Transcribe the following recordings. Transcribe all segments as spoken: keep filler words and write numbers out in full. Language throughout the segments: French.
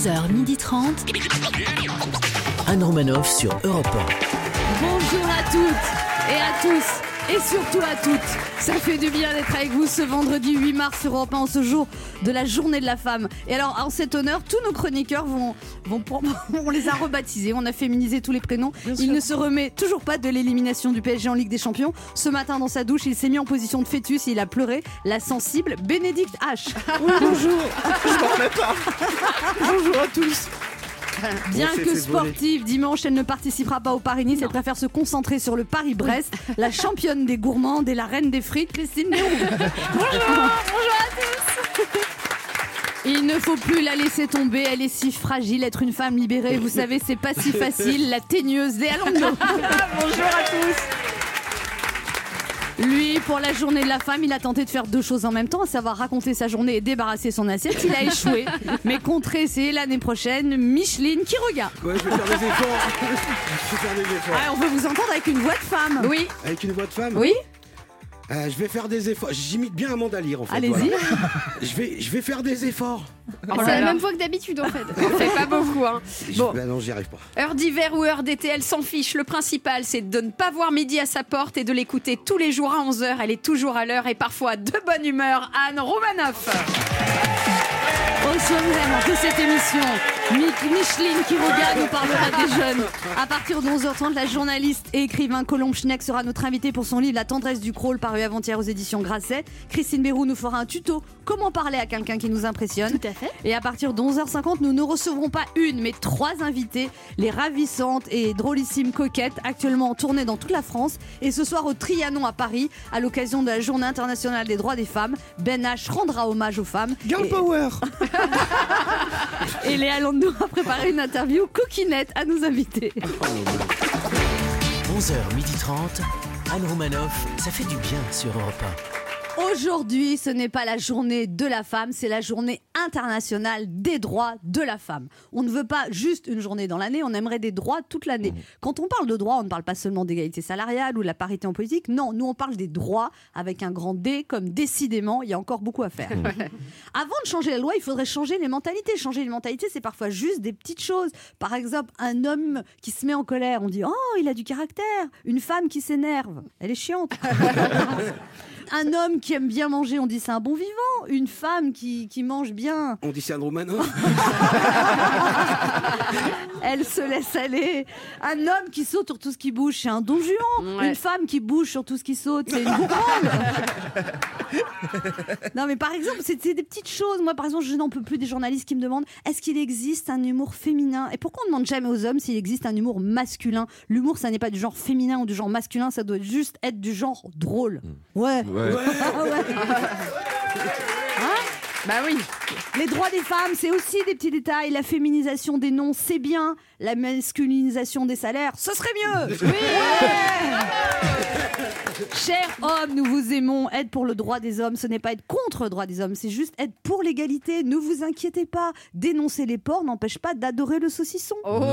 onze heures trente. Anne Romanoff sur Europe un. Bonjour à toutes et à tous et surtout à toutes. Ça fait du bien d'être avec vous ce vendredi huit mars sur Europe un, en ce jour de la journée de la femme. Et alors, en cet honneur, tous nos chroniqueurs vont, vont pour, on les a rebaptisés, on a féminisé tous les prénoms. Bien il sûr. Ne se remet toujours pas de l'élimination du P S G en Ligue des Champions. Ce matin, dans sa douche, il s'est mis en position de fœtus et il a pleuré. La sensible Bénédicte H. Oui, bonjour. Je m'en remets pas. Bonjour à tous. Bien que sportive, dimanche, elle ne participera pas au Paris-Nice. Elle préfère se concentrer sur le Paris-Brest. La championne des gourmandes et la reine des frites, Christine Béroux. Bonjour, bonjour à tous. Il ne faut plus la laisser tomber, elle est si fragile. Être une femme libérée, vous savez, c'est pas si facile. La teigneuse Léa Landau. Bonjour à tous. Lui, pour la journée de la femme, il a tenté de faire deux choses en même temps, à savoir raconter sa journée et débarrasser son assiette. Il a échoué, mais compte réessayer l'année prochaine. Micheline qui regarde. Ouais, je vais faire des efforts. Je vais faire des efforts. Ah, on veut vous entendre avec une voix de femme. Oui. Avec une voix de femme. Oui. Euh, je vais faire des efforts. J'imite bien Amanda Lear en fait. Allez-y. Voilà. je, vais, je vais faire des efforts. Oh, c'est la même voix que d'habitude en fait. C'est pas beaucoup. Hein. Bon. Bah non, j'y arrive pas. Heure d'hiver ou heure d'été, elle s'en fiche. Le principal, c'est de ne pas voir midi à sa porte et de l'écouter tous les jours à onze heures. Elle est toujours à l'heure et parfois de bonne humeur. Anne Romanoff. Au sommaire de cette émission, Micheline qui regarde nous parlera des jeunes. À partir de onze heures trente, la journaliste et écrivain Colombe Schneck sera notre invitée pour son livre La tendresse du crawl, paru avant-hier aux éditions Grasset. Christine Béroux nous fera un tuto comment parler à quelqu'un qui nous impressionne. Tout à fait. Et à partir de onze heures cinquante, nous ne recevrons pas une mais trois invités, les ravissantes et drôlissimes coquettes, actuellement en tournée dans toute la France. Et ce soir au Trianon à Paris, à l'occasion de la Journée internationale des droits des femmes, Ben H rendra hommage aux femmes. Girl et... power. Et Léa Landau a préparé une interview coquinette à nous inviter. onze heures trente, Anne Romanoff, ça fait du bien sur Europe un. Aujourd'hui, ce n'est pas la journée de la femme, c'est la journée internationale des droits de la femme. On ne veut pas juste une journée dans l'année, on aimerait des droits toute l'année. Quand on parle de droits, on ne parle pas seulement d'égalité salariale ou de la parité en politique. Non, nous on parle des droits avec un grand D, comme décidément, il y a encore beaucoup à faire. Avant de changer la loi, il faudrait changer les mentalités. Changer les mentalités, c'est parfois juste des petites choses. Par exemple, un homme qui se met en colère, on dit « Oh, il a du caractère ». Une femme qui s'énerve, elle est chiante. Un homme qui aime bien manger, on dit c'est un bon vivant. Une femme qui, qui mange bien, on dit c'est un Romanoff. Elle se laisse aller. Un homme qui saute sur tout ce qui bouge, c'est un don juan. Ouais. Une femme qui bouge sur tout ce qui saute, c'est une gourmande. Non mais par exemple, c'est, c'est des petites choses. Moi par exemple, je n'en peux plus des journalistes qui me demandent est-ce qu'il existe un humour féminin. Et pourquoi on ne demande jamais aux hommes s'il existe un humour masculin. L'humour, ça n'est pas du genre féminin ou du genre masculin, ça doit juste être du genre drôle. Ouais. Ouais. Ouais. Ah ouais. Hein? Bah oui. Les droits des femmes, c'est aussi des petits détails. La féminisation des noms, c'est bien. La masculinisation des salaires, ce serait mieux. Oui. Ouais. Chers hommes, nous vous aimons. Être pour le droit des hommes, ce n'est pas être contre le droit des hommes, c'est juste être pour l'égalité. Ne vous inquiétez pas. Dénoncer les porcs n'empêche pas d'adorer le saucisson. Oh.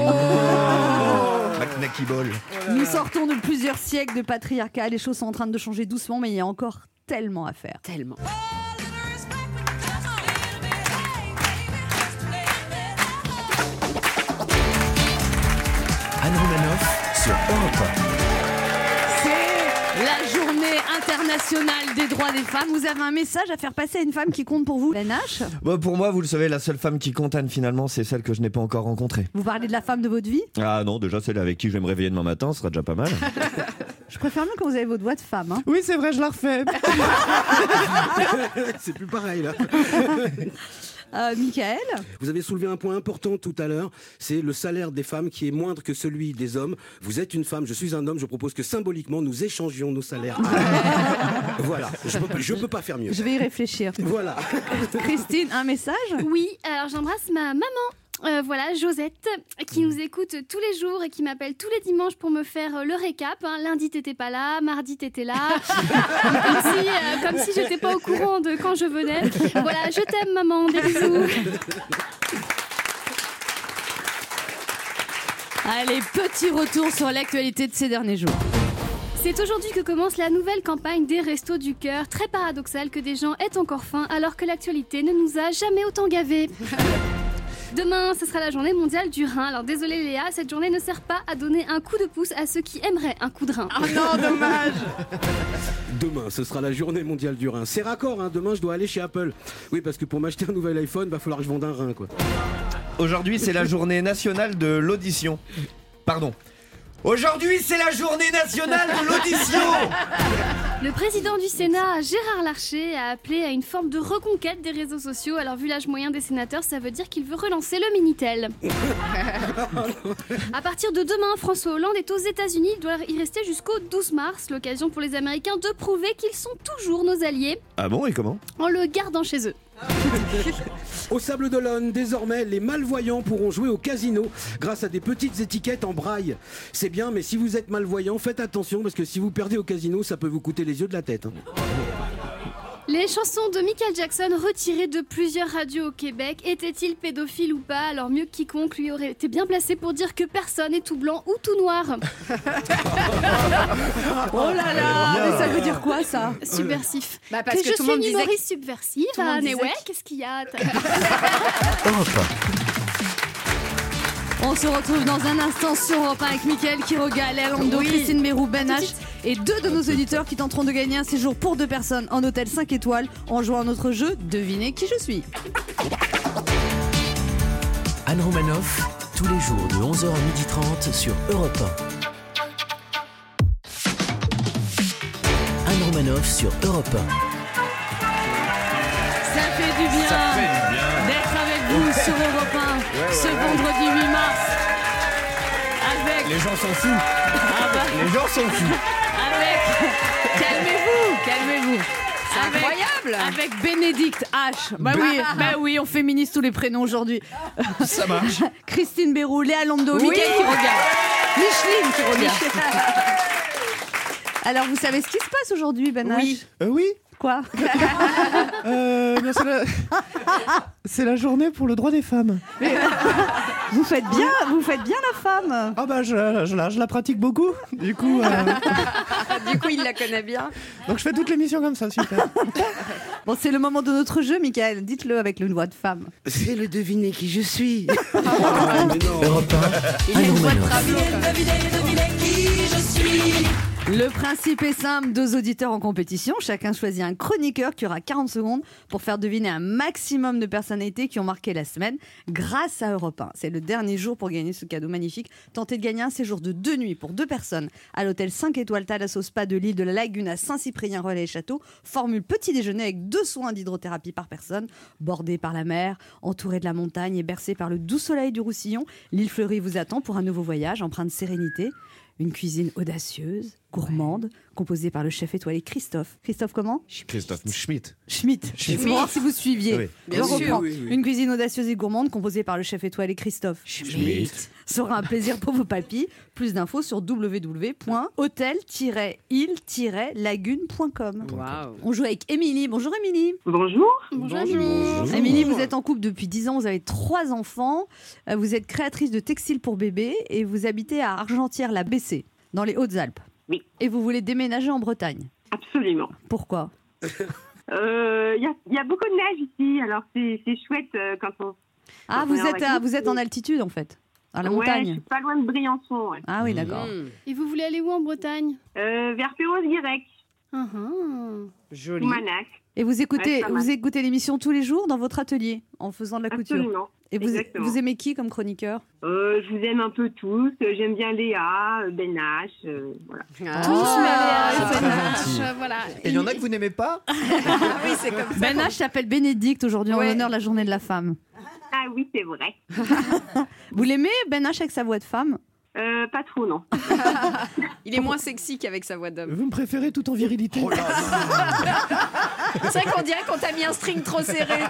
Ball. Nous sortons de plusieurs siècles de patriarcat. Les choses sont en train de changer doucement, mais il y a encore tellement à faire. Tellement. Anne Romanoff sur Europe un. C'est la journée internationale des droits des femmes. Vous avez un message à faire passer à une femme qui compte pour vous, Ben H? Bon, pour moi, vous le savez, la seule femme qui compte, Anne, finalement, c'est celle que je n'ai pas encore rencontrée. Vous parlez de la femme de votre vie? Ah non, déjà celle avec qui je vais me réveiller demain matin, ce sera déjà pas mal. Je préfère mieux quand vous avez votre voix de femme. Hein. Oui, c'est vrai, je la refais. C'est plus pareil là. Euh, Michael, vous avez soulevé un point important tout à l'heure, c'est le salaire des femmes qui est moindre que celui des hommes. Vous êtes une femme, je suis un homme, je propose que symboliquement nous échangions nos salaires. Voilà, je peux, je peux pas faire mieux. Je vais y réfléchir. Voilà. Christine, un message? Oui, alors j'embrasse ma maman. Euh, voilà, Josette, qui nous écoute tous les jours et qui m'appelle tous les dimanches pour me faire euh, le récap. Hein. Lundi, t'étais pas là, mardi, t'étais là. comme, si, euh, comme si j'étais pas au courant de quand je venais. Voilà, je t'aime, maman, des bisous. Allez, petit retour sur l'actualité de ces derniers jours. C'est aujourd'hui que commence la nouvelle campagne des Restos du Cœur. Très paradoxal que des gens aient encore faim alors que l'actualité ne nous a jamais autant gavés. Demain, ce sera la journée mondiale du rein. Alors désolé Léa, cette journée ne sert pas à donner un coup de pouce à ceux qui aimeraient un coup de rein. Oh non, dommage. Demain, ce sera la journée mondiale du rein. C'est raccord, hein, demain je dois aller chez Apple. Oui, parce que pour m'acheter un nouvel iPhone, va falloir que je vende un rein, quoi. Aujourd'hui, c'est la journée nationale de l'audition. Pardon. Aujourd'hui, c'est la journée nationale de l'audition. Le président du Sénat, Gérard Larcher, a appelé à une forme de reconquête des réseaux sociaux. Alors vu l'âge moyen des sénateurs, ça veut dire qu'il veut relancer le Minitel. À partir de demain, François Hollande est aux États-Unis. Il doit y rester jusqu'au douze mars. L'occasion pour les Américains de prouver qu'ils sont toujours nos alliés Ah bon, et comment? en le gardant chez eux. Au Sable d'Olonne, désormais, les malvoyants pourront jouer au casino grâce à des petites étiquettes en braille. C'est bien, mais si vous êtes malvoyant, faites attention parce que si vous perdez au casino, ça peut vous coûter les yeux de la tête. hein. Les chansons de Michael Jackson retirées de plusieurs radios au Québec, était-il pédophile ou pas? Alors mieux que quiconque lui aurait été bien placé pour dire que personne n'est tout blanc ou tout noir. Oh là là, mais ça veut dire quoi ça? Subversif. Bah, parce que je tout le suis monde une disait que- humoriste subversive. tout le monde Ah, mais disait ouais, que- qu'est-ce qu'il y a? Europe On se retrouve dans un instant sur Europe un avec Mickaël Quiroga, Léa Lando, Christine Bérou, Ben H et deux de nos auditeurs qui tenteront de gagner un séjour pour deux personnes en hôtel cinq étoiles en jouant à notre jeu Devinez qui je suis. Anne Romanoff, tous les jours de onze heures à midi trente sur Europe un. Anne Romanoff sur Europe un. Ça fait du bien, d'être avec vous sur Europe un ce vendredi huit mars. Avec, Les gens s'en foutent. ah bah, Les gens s'en foutent. avec, calmez-vous, calmez-vous. C'est Avec- incroyable. Avec Bénédicte H. Bah oui, bah oui, on féminise tous les prénoms aujourd'hui. Ça marche. Christine Bérou, Léa Lando, Oui. Mickaël qui regarde, Micheline qui regarde. Alors, vous savez ce qui se passe aujourd'hui, Ben H? Oui. Euh, oui, Quoi? euh, bien, c'est, la... c'est la journée pour le droit des femmes. Vous faites bien, vous faites bien la femme. Ah bah je, je, la, je la pratique beaucoup, du coup, euh, Du coup, il la connaît bien. donc je fais toute l'émission comme ça, super. Bon, c'est le moment de notre jeu, Mickaël. Dites-le avec une voix de femme. C'est le deviner qui je suis. Mais non. Europe un, Il a Anne une voix de Romanoff. bravo. Le principe est simple, deux auditeurs en compétition. Chacun choisit un chroniqueur qui aura quarante secondes pour faire deviner un maximum de personnalités qui ont marqué la semaine grâce à Europe un. C'est le dernier jour pour gagner ce cadeau magnifique. Tentez de gagner un séjour de deux nuits pour deux personnes à l'hôtel cinq étoiles Thalasso Spa de l'île de la Lagune à Saint-Cyprien Relais et Château. Formule petit déjeuner avec deux soins d'hydrothérapie par personne, bordé par la mer, entouré de la montagne et bercé par le doux soleil du Roussillon. L'île fleurie vous attend pour un nouveau voyage empreint de sérénité. Une cuisine audacieuse, gourmande, composée par le chef étoilé Christophe. Christophe comment? Christophe Schmitt. Schmitt. C'est pour voir si vous suiviez. Oui. Je Bien sûr, reprends. oui, oui. Une cuisine audacieuse et gourmande composée par le chef étoilé Christophe Schmitt. sera un plaisir pour vos papilles. Plus d'infos sur w w w point hôtel tiret île tiret lagune point com. Waouh. On joue avec Émilie. Bonjour Émilie. Bonjour. Bonjour, Émilie. Émilie, vous êtes en couple depuis dix ans, vous avez trois enfants, Euh, vous êtes créatrice de textiles pour bébés et vous habitez à Argentière-la-B C, dans les Hautes-Alpes. Oui. Et vous voulez déménager en Bretagne. Absolument. Pourquoi? Euh, Il y, a, il y a beaucoup de neige ici, alors c'est c'est chouette euh, quand on... Ah, on vous est en êtes, à- vacances. vous êtes en altitude en fait, à la Ouais, je montagne. suis pas loin de Briançon, ouais. Ah oui, d'accord. Mmh. Et vous voulez aller où en Bretagne? Euh, vers Perros-Guirec, Ah, ah. Joli. Manac. Et vous écoutez, Ouais, pas mal. vous écoutez l'émission tous les jours dans votre atelier en faisant de la couture. Absolument. Et vous, Exactement. vous aimez qui comme chroniqueur? Euh, je vous aime un peu tous. Euh, J'aime bien Léa, euh, Ben H, euh, voilà. Ah. Tous, mais Léa, c'est Ben très H, gentil. euh, voilà. Et il y en a que vous n'aimez pas? Ah oui, c'est comme ça. Ben H s'appelle Bénédicte aujourd'hui en Ouais. l'honneur de la journée de la femme. Ah oui, c'est vrai. Vous l'aimez Ben H avec sa voix de femme? Euh, pas trop, non. Il est moins sexy qu'avec sa voix d'homme. Vous me préférez tout en virilité. Oh là là. C'est vrai qu'on dirait qu'on t'a mis un string trop serré.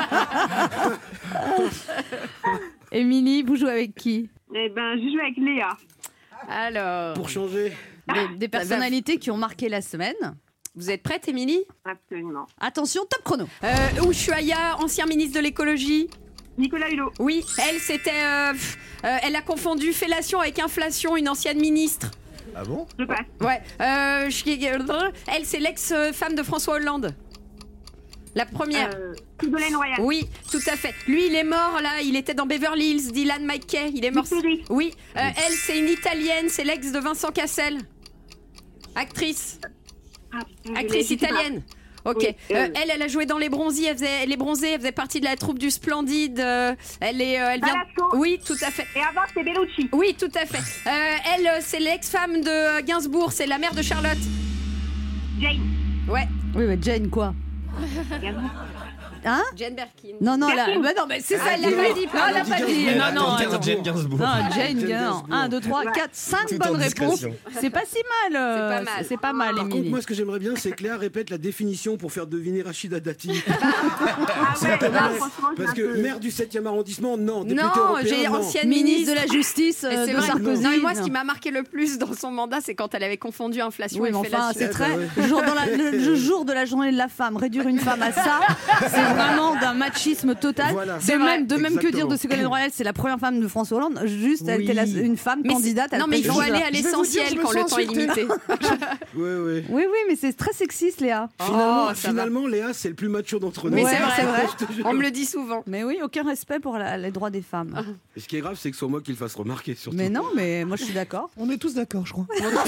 Émilie, vous jouez avec qui? Eh ben, je joue avec Léa. Alors, Pour changer. Des, des personnalités qui ont marqué la semaine. vous êtes prête, Émilie? Absolument. Attention, top chrono. euh, Ushuaïa, ancien ministre de l'écologie. Nicolas Hulot. Oui, elle, c'était. euh, pff, euh, elle a confondu fellation avec inflation, une ancienne ministre. Ah bon? Je passe. Ouais. Euh, je- elle, c'est l'ex-femme de François Hollande. La première. Euh, Ségolène Royal. Oui, tout à fait. Lui, il est mort, là, il était dans Beverly Hills, Dylan McKay, il est mort. Judy. Oui, euh, elle, c'est une Italienne, c'est l'ex de Vincent Cassel. Actrice. Ah, je l'ai- Actrice je sais pas. italienne. Ok. Oui, Euh, euh, elle, elle a joué dans Les Bronzés. Elle faisait les Bronzés. Elle faisait partie de la troupe du Splendide. Euh, elle est, euh, elle vient. Balasco. Oui, tout à fait. Et avant, c'est Bellucci. Oui, tout à fait. Euh, elle, euh, c'est l'ex-femme de euh, Gainsbourg. C'est la mère de Charlotte. Jane. Ouais. Oui, mais Jane, quoi? Hein? Jane Birkin. Non, non, là, Birkin. bah non, mais c'est ça, Ah, elle elle l'a l'a pas dit, dit. pardon. Non, elle l'a pas dit. Non, non, Peut-être attends. Jane Gainsbourg. Non, Jane Jane Gainsbourg. Gainsbourg. un, deux, trois, quatre, cinq Tout en bonnes réponses. discrétion. C'est pas si mal. euh, C'est pas mal. C'est pas mal, Par contre, Émilie. moi, ce que j'aimerais bien, c'est que Léa répète la définition pour faire deviner Rachida Dati. Ah C'est ouais, pas là, mal. franchement, Parce c'est un que peu- maire du septième arrondissement, non. Député Non, européen, j'ai non. ancienne Ministre ministre. de la Justice Et euh, c'est de vrai. Sarkozy. Non, mais moi, ce qui m'a marqué le plus dans son mandat, c'est quand elle avait confondu inflation Oui, et mais enfin, fellation. c'est Eh très. ben Le jour, dans la- le, le jour de la journée de la femme, réduire une femme à ça, c'est vraiment d'un machisme total. Voilà. De C'est même, de même que Exactement. dire de Ségolène Royal, c'est la première femme de François Hollande. Juste, elle Oui. était la- une femme Mais c'est- candidate à la non, mais il faut présidence de aller la- à Je vais vous dire, l'essentiel je me quand le sens temps est insulté. limité. Oui, oui. Oui, oui, mais c'est très sexiste, Léa. Finalement, Oh, ça va. finalement Léa, c'est le plus mature d'entre nous. Mais Ouais, c'est vrai, c'est vrai. Je te jure. On me le dit souvent. Mais oui, aucun respect pour la- les droits des femmes. Et ce qui est grave, c'est que sur moi qu'il fasse remarquer, surtout. Mais non, mais moi je suis d'accord. On est tous d'accord, je crois.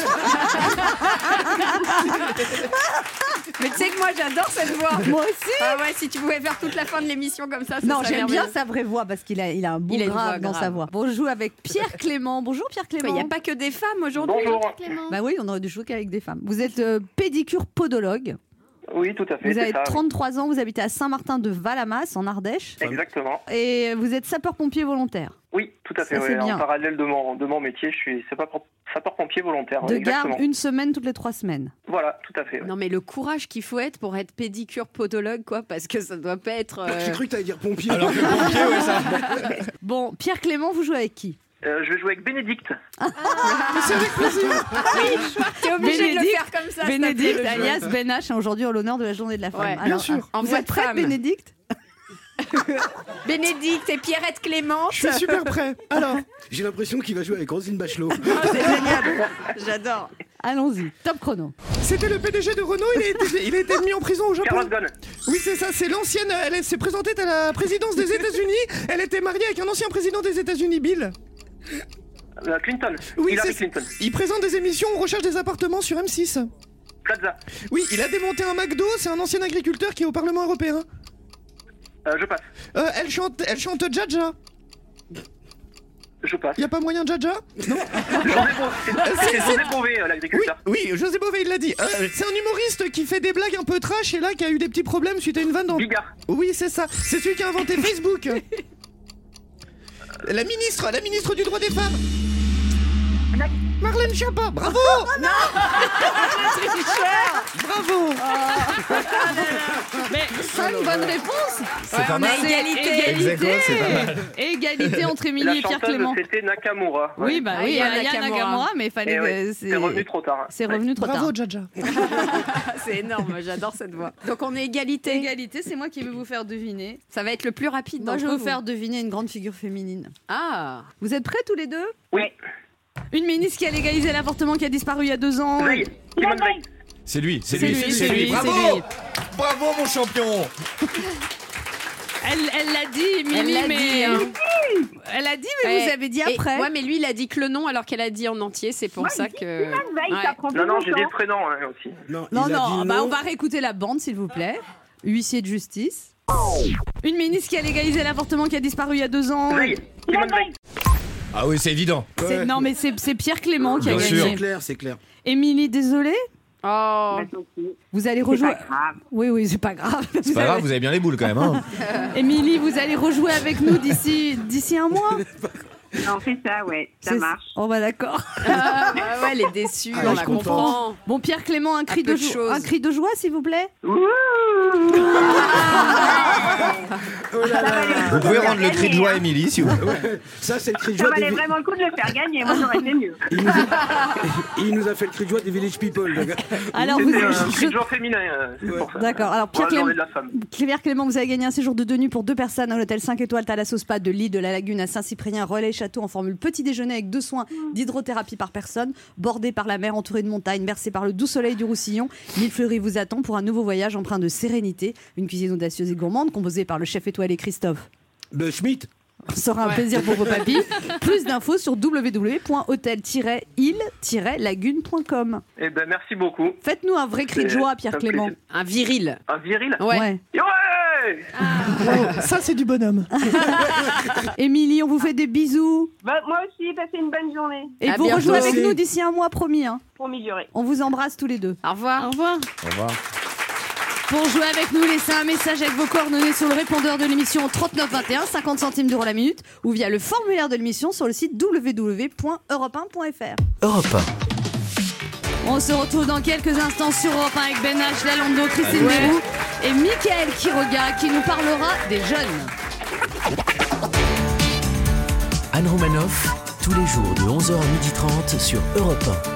Mais tu sais que moi, j'adore cette voix. Moi aussi. Ah ouais, si tu pouvais faire toute la fin de l'émission comme ça, ça Non, serait j'aime bien merveilleux. sa vraie voix parce qu'il a, il a un beau Il a une grave voix dans grave. sa voix. Bon, je joue avec Pierre Clément. Bonjour Pierre Il Clément. n'y a pas que des femmes aujourd'hui. Bonjour. Clément. Bah oui, on aurait dû jouer qu'avec des femmes. Vous êtes euh, pédicure podologue. Oui, tout à fait. Vous c'est avez ça, oui. trente-trois ans, vous habitez à Saint-Martin-de-Valamas en Ardèche Exactement. et vous êtes sapeur-pompier volontaire. Oui, tout à fait. Ça, ouais. c'est bien. En parallèle de mon, de mon métier, je suis sapeur- sapeur-pompier volontaire. De exactement. garde une semaine toutes les trois semaines. Voilà, tout à fait. ouais. Non, mais le courage qu'il faut être pour être pédicure podologue, quoi, parce que ça doit pas être. euh, J'ai cru que t'allais dire pompier. Alors que pompier, ouais, ça. Bon, Pierre Clément, vous jouez avec qui? Euh, je vais jouer avec Bénédicte. C'est avec plaisir. T'es obligé de le Bénédicte, faire comme ça. Bénédicte, s'il te plaît, le jeu. alias Ben H, aujourd'hui en l'honneur de la journée de la femme. Ouais. Alors, Bien sûr. En Vous voix êtes de prête, femme. Bénédicte? Bénédicte et Pierrette Clémente. Je suis super prêt. Alors, J'ai l'impression qu'il va jouer avec Roselyne Bachelot. C'est génial. J'adore. Allons-y, top chrono. c'était le P D G de Renault, il a été, il a été mis en prison au Japon. Carole Ghosn. Oui, c'est ça, c'est l'ancienne. Elle s'est présentée à la présidence des États-Unis. Elle était mariée avec un ancien président des États-Unis, Bill. Euh, Clinton. Oui, Hillary c'est- Clinton. Il présente des émissions, on recherche des appartements sur M six. Plaza. Oui, il a démonté un McDo, c'est un ancien agriculteur qui est au Parlement européen. Euh, je passe. Euh, elle chante, elle chante Jaja. Je passe. Y a pas moyen Jaja? Non. José Bové, c'est- c'est José Bové, euh, Oui, l'agriculteur. oui, José Bové, il l'a dit. Euh, c'est un humoriste qui fait des blagues un peu trash et là qui a eu des petits problèmes suite à une vanne dans. Bigard. Oui, c'est ça. C'est celui qui a inventé Facebook. La ministre, la ministre du droit des femmes. Marlène Schiappa. Bravo. Bravo. Mais cinq bonnes réponses. C'est pas mal. C'est égalité. Ex aequo, c'est pas mal. Égalité entre La Émilie et Pierre chanteuse, Clément. c'était Nakamura. Oui, Ouais. bah Ah, oui, il y a Aya Nakamura. Nakamura, mais il fallait Eh que ouais, c'est c'est revenu trop tard. c'est Ouais. revenu trop tard. Bravo Jaja. C'est énorme, j'adore cette voix. Donc on est égalité. Égalité, c'est moi qui vais vous faire deviner. Ça va être le plus rapide. Moi, je vais d'entre vous vous. faire deviner une grande figure féminine. Ah. Vous êtes prêts tous les deux? Oui. Une ministre qui a légalisé l'avortement qui a disparu il y a deux ans. Veil. Simone Veil. C'est lui, c'est C'est lui, lui, c'est c'est lui. lui, Bravo, c'est lui. bravo mon champion. Elle elle l'a dit, Elle Mimi, l'a mais dit, hein. elle a dit, mais Eh, vous avez dit et- après. Ouais, mais lui, il a dit que le nom alors qu'elle a dit en entier. C'est pour Moi, ça j'ai dit que. Simone Veil, Ouais. ça prend Non, plus non, j'ai dit longtemps. le prénom hein, aussi. Non, Non, il a non, dit bah, non. on va réécouter la bande, s'il vous plaît. Huissier de justice. Une ministre qui a légalisé l'avortement qui a disparu il y a deux ans. Veil. Simone Veil. Ah oui, c'est évident. C'est- Ouais. Non, mais c'est c'est Pierre Clément qui a Bien sûr. gagné. C'est clair, c'est clair. Émilie, désolée. Oh. Bah, tant pis. Vous allez C'est rejouer. pas grave. Oui, oui, c'est pas grave. C'est pas grave, vous avez bien les boules quand même. Hein. Émilie, vous allez rejouer avec nous d'ici d'ici un mois. On fait ça, ouais, ça C'est- marche. Oh bah d'accord. Ah, ouais, elle est déçue, Ah, on je la comprends. comprend. Bon, Pierre Clément, un cri peu de, de jo- choses. un cri de joie, s'il vous plaît. Oh là là. Vous pouvez rendre le cri de joie à Émilie si vous voulez. Ouais, ça, c'est le cri de Ça joie des... valait vraiment le coup de le faire gagner. Moi, j'aurais fait mieux. Il nous, a... Il nous a fait le cri de joie des Village People. le gars. Alors vous, C'était un je- cri de jour féminin, euh, c'est Ouais. pour ça. D'accord. Alors Pour Pierre la journée Clément, de la femme. Pierre Clément, vous avez gagné un séjour de deux nuits pour deux personnes à l'hôtel cinq étoiles Thalassos Spa de l'île de la Lagune à Saint-Cyprien, relais château en formule petit déjeuner avec deux soins d'hydrothérapie par personne, bordé par la mer, entouré de montagnes, bercé par le doux soleil du Roussillon. Mille Fleury vous attend pour un nouveau voyage empreint de sérénité. Une cuisine audacieuse et gourmande composée par le chef étoilé Christophe Le Schmitt sera un ouais. plaisir pour vos papilles. Plus d'infos sur w w w point hôtel tiret île tiret lagune point com. Eh ben merci beaucoup. Faites-nous un vrai cri de joie, Pierre Clément. Un viril. Un viril. Ouais. ouais. ouais ah. oh, ça c'est du bonhomme. Émilie, on vous fait des bisous. Bah, moi aussi, passez une bonne journée. Et à vous rejouez avec nous d'ici un mois, promis. Hein. Promis, juré. On vous embrasse tous les deux. Au revoir. Au revoir. Au revoir. Pour jouer avec nous, laissez un message avec vos coordonnées sur le répondeur de l'émission trente-neuf vingt et un, cinquante centimes d'euros la minute, ou via le formulaire de l'émission sur le site w w w point europe un point f r. Europe un. On se retrouve dans quelques instants sur Europe un avec Ben H, Lalando, Christine ouais. Bérou et Mickaël Quiroga qui nous parlera des jeunes. Anne Romanoff, tous les jours de onze heures à midi trente sur Europe un.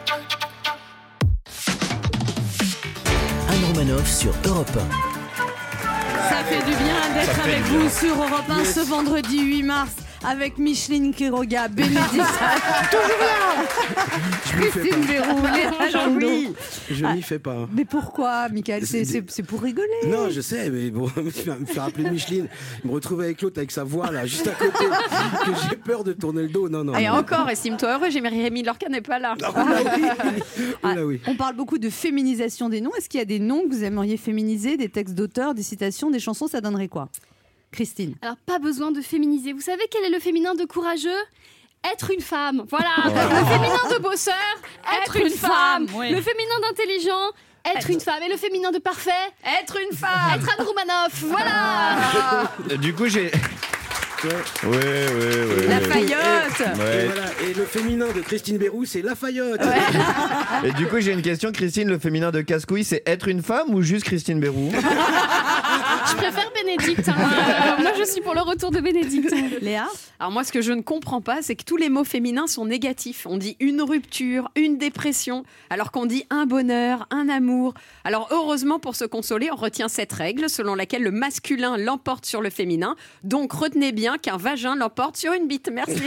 Romanoff sur Europe un. Ça fait du bien d'être avec bien. vous sur Europe un yes. ce vendredi huit mars avec Micheline Quiroga, Bénédicte, toujours là, Christine Bérou, Léa Landau. Je m'y fais pas. Mais pourquoi, Mickaël? C'est, c'est, c'est pour rigoler. Non, je sais, mais bon, me faire appeler Micheline, me retrouver avec l'autre avec sa voix là, juste à côté, que j'ai peur de tourner le dos. Non, non. Et non. encore, estime-toi heureux, Jérémy Lorca n'est pas là. Ah, oui. Ah, là, oui. On parle beaucoup de féminisation des noms. Est-ce qu'il y a des noms que vous aimeriez féminiser, des textes d'auteurs, des citations, des chansons? Ça donnerait quoi, Christine? Alors, pas besoin de féminiser. Vous savez quel est le féminin de courageux? Être une femme. Voilà. Oh. Le féminin de bosseur, être, être une, une femme. femme. Oui. Le féminin d'intelligent, être, être une femme. Et le féminin de parfait, être une femme. Être Anne Romanoff. Voilà. Euh, du coup, j'ai... Ouais, ouais, ouais, La ouais. Fayotte. Ouais. Et, voilà. Et le féminin de Christine Bérou, c'est La Fayotte. Ouais. Et du coup, j'ai une question, Christine. Le féminin de Casse-Couille, c'est être une femme ou juste Christine Bérou? Je préfère Bénédicte. Hein. Euh, moi, je suis pour le retour de Bénédicte. Léa? Alors moi, ce que je ne comprends pas, c'est que tous les mots féminins sont négatifs. On dit une rupture, une dépression, alors qu'on dit un bonheur, un amour. Alors heureusement, pour se consoler, on retient cette règle selon laquelle le masculin l'emporte sur le féminin. Donc retenez bien qu'un vagin l'emporte sur une bite. Merci.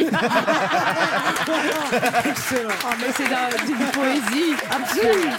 Excellent. Oh, mais c'est de, d'une poésie absolue.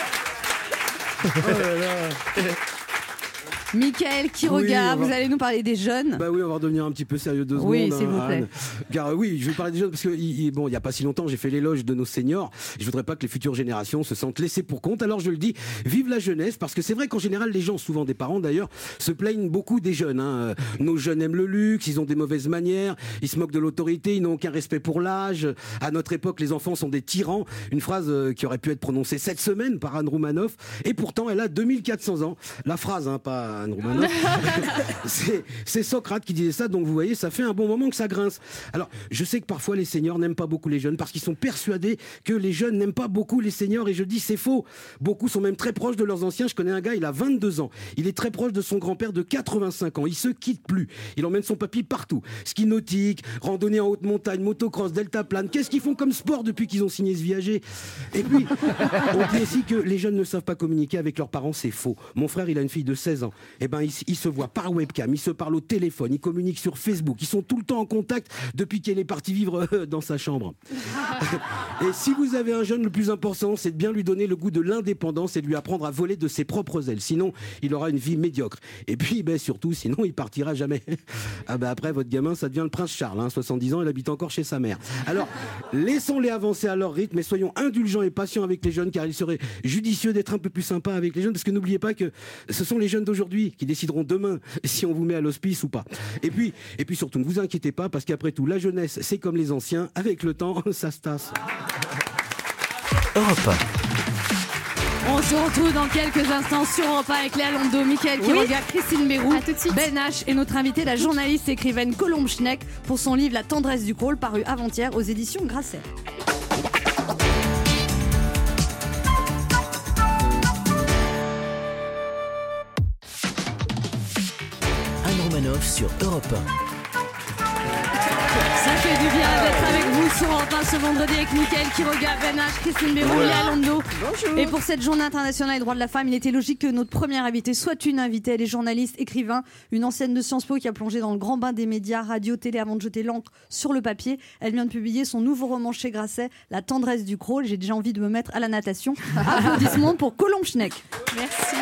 Oh là là. Mickaël Quiroga, oui, vous allez nous parler des jeunes. Bah oui, on va redevenir un petit peu sérieux deux secondes. Oui, s'il vous plaît. Anne. Car oui, je vais parler des jeunes parce que il, bon, il y a pas si longtemps, j'ai fait l'éloge de nos seniors. Je voudrais pas que les futures générations se sentent laissées pour compte. Alors je le dis, vive la jeunesse, parce que c'est vrai qu'en général, les gens, souvent des parents d'ailleurs, se plaignent beaucoup des jeunes. Hein. Nos jeunes aiment le luxe, ils ont des mauvaises manières, ils se moquent de l'autorité, ils n'ont aucun respect pour l'âge. À notre époque, les enfants sont des tyrans. Une phrase qui aurait pu être prononcée cette semaine par Anne Romanoff, et pourtant elle a deux mille quatre cents ans. La phrase, hein, pas Anne Romanoff. c'est, c'est Socrate qui disait ça, donc vous voyez, ça fait un bon moment que ça grince. Alors, je sais que parfois les seniors n'aiment pas beaucoup les jeunes parce qu'ils sont persuadés que les jeunes n'aiment pas beaucoup les seniors, et je dis c'est faux. Beaucoup sont même très proches de leurs anciens. Je connais un gars, il a vingt-deux ans. Il est très proche de son grand-père de quatre-vingt-cinq ans. Il se quitte plus. Il emmène son papy partout. Ski nautique, randonnée en haute montagne, motocross, deltaplane. Qu'est-ce qu'ils font comme sport depuis qu'ils ont signé ce viager? Et puis, on dit aussi que les jeunes ne savent pas communiquer avec leurs parents. C'est faux. Mon frère, il a une fille de seize ans. Et ben, il Ils se voient par webcam, ils se parlent au téléphone, ils communiquent sur Facebook, ils sont tout le temps en contact depuis qu'elle est partie vivre euh, dans sa chambre. Et si vous avez un jeune, le plus important, c'est de bien lui donner le goût de l'indépendance et de lui apprendre à voler de ses propres ailes. Sinon, il aura une vie médiocre. Et puis, ben, surtout, sinon, il partira jamais. Ah ben, après, votre gamin, ça devient le prince Charles, hein, soixante-dix ans, il habite encore chez sa mère. Alors, laissons-les avancer à leur rythme, mais soyons indulgents et patients avec les jeunes, car il serait judicieux d'être un peu plus sympa avec les jeunes, parce que n'oubliez pas que ce sont les jeunes d'aujourd'hui qui décideront demain si on vous met à l'hospice ou pas. Et puis, et puis surtout, ne vous inquiétez pas, parce qu'après tout, la jeunesse, c'est comme les anciens, avec le temps, ça se tasse. Europe On se retrouve dans quelques instants sur Europe un avec Léa Landau, Mickaël Quiroga, oui. Christine Bérou, Ben H et notre invitée, la journaliste et écrivaine Colombe Schneck, pour son livre La tendresse du crawl, paru avant-hier aux éditions Grasset. Anne Romanoff sur Europe un. Ça fait du bien d'être avec vous sur Europe un ce vendredi avec Mickaël Quiroga, Ben H, Christine Béroux, Ouais. Léa Londo. Bonjour. Et pour cette journée internationale des droits de la femme, il était logique que notre première invitée soit une invitée. Elle est journaliste, écrivain, une ancienne de Sciences Po qui a plongé dans le grand bain des médias, radio, télé avant de jeter l'encre sur le papier. Elle vient de publier son nouveau roman chez Grasset, La tendresse du crawl. J'ai déjà envie de me mettre à la natation. Applaudissements pour Colombe Schneck. Merci.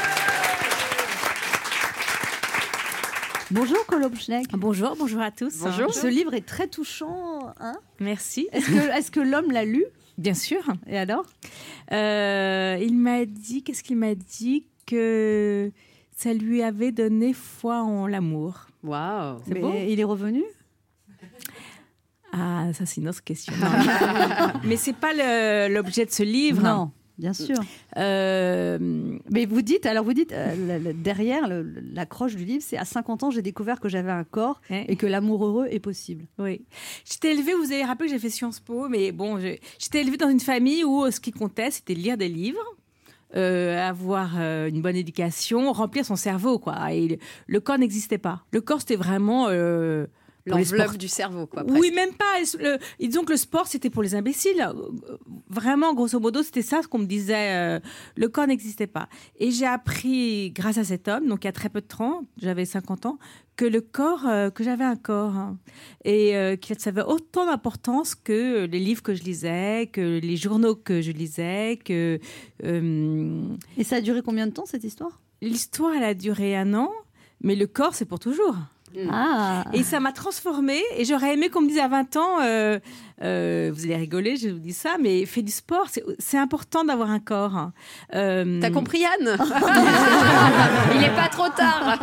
Bonjour Colombe Schneck. Bonjour, bonjour à tous. Bonjour. Ce livre est très touchant. Hein, Merci. est-ce que, est-ce que l'homme l'a lu? Bien sûr. Et alors? Euh, il m'a dit, qu'est-ce qu'il m'a dit? Que ça lui avait donné foi en l'amour. Waouh. C'est Mais beau. il est revenu? Ah, ça c'est une autre question. Non. Mais c'est pas le- l'objet de ce livre. Non, bien sûr. Euh, Mais vous dites, alors vous dites, euh, le- le- derrière le- le- l'accroche du livre, c'est à cinquante ans, j'ai découvert que j'avais un corps Ouais. et que l'amour heureux est possible. Oui. J'étais élevée, vous avez rappelé que j'ai fait Sciences Po, mais bon, je- j'étais élevée dans une famille où euh, ce qui comptait, c'était de lire des livres. Euh, avoir euh, une bonne éducation, remplir son cerveau, quoi. Et le, le corps n'existait pas. Le corps, c'était vraiment euh, pour les L'enveloppe sports- du cerveau, quoi. Oui, même pas. Le, et disons que le sport, c'était pour les imbéciles. Vraiment, grosso modo, c'était ça ce qu'on me disait. euh, le corps n'existait pas. Et j'ai appris, grâce à cet homme, donc il y a très peu de temps, j'avais cinquante ans, que le corps, euh, que j'avais un corps. hein. Et euh, que ça avait autant d'importance que les livres que je lisais, que les journaux que je lisais, que... euh, Et ça a duré combien de temps cette histoire? l'histoire, elle a duré un an, mais le corps, c'est pour toujours. Ah, Et ça m'a transformée. Et j'aurais aimé qu'on me dise à vingt ans, euh, euh, vous allez rigoler, je vous dis ça, mais fais du sport, c'est, c'est important d'avoir un corps. hein. Euh, T'as compris, Anne? Il n'est pas trop tard.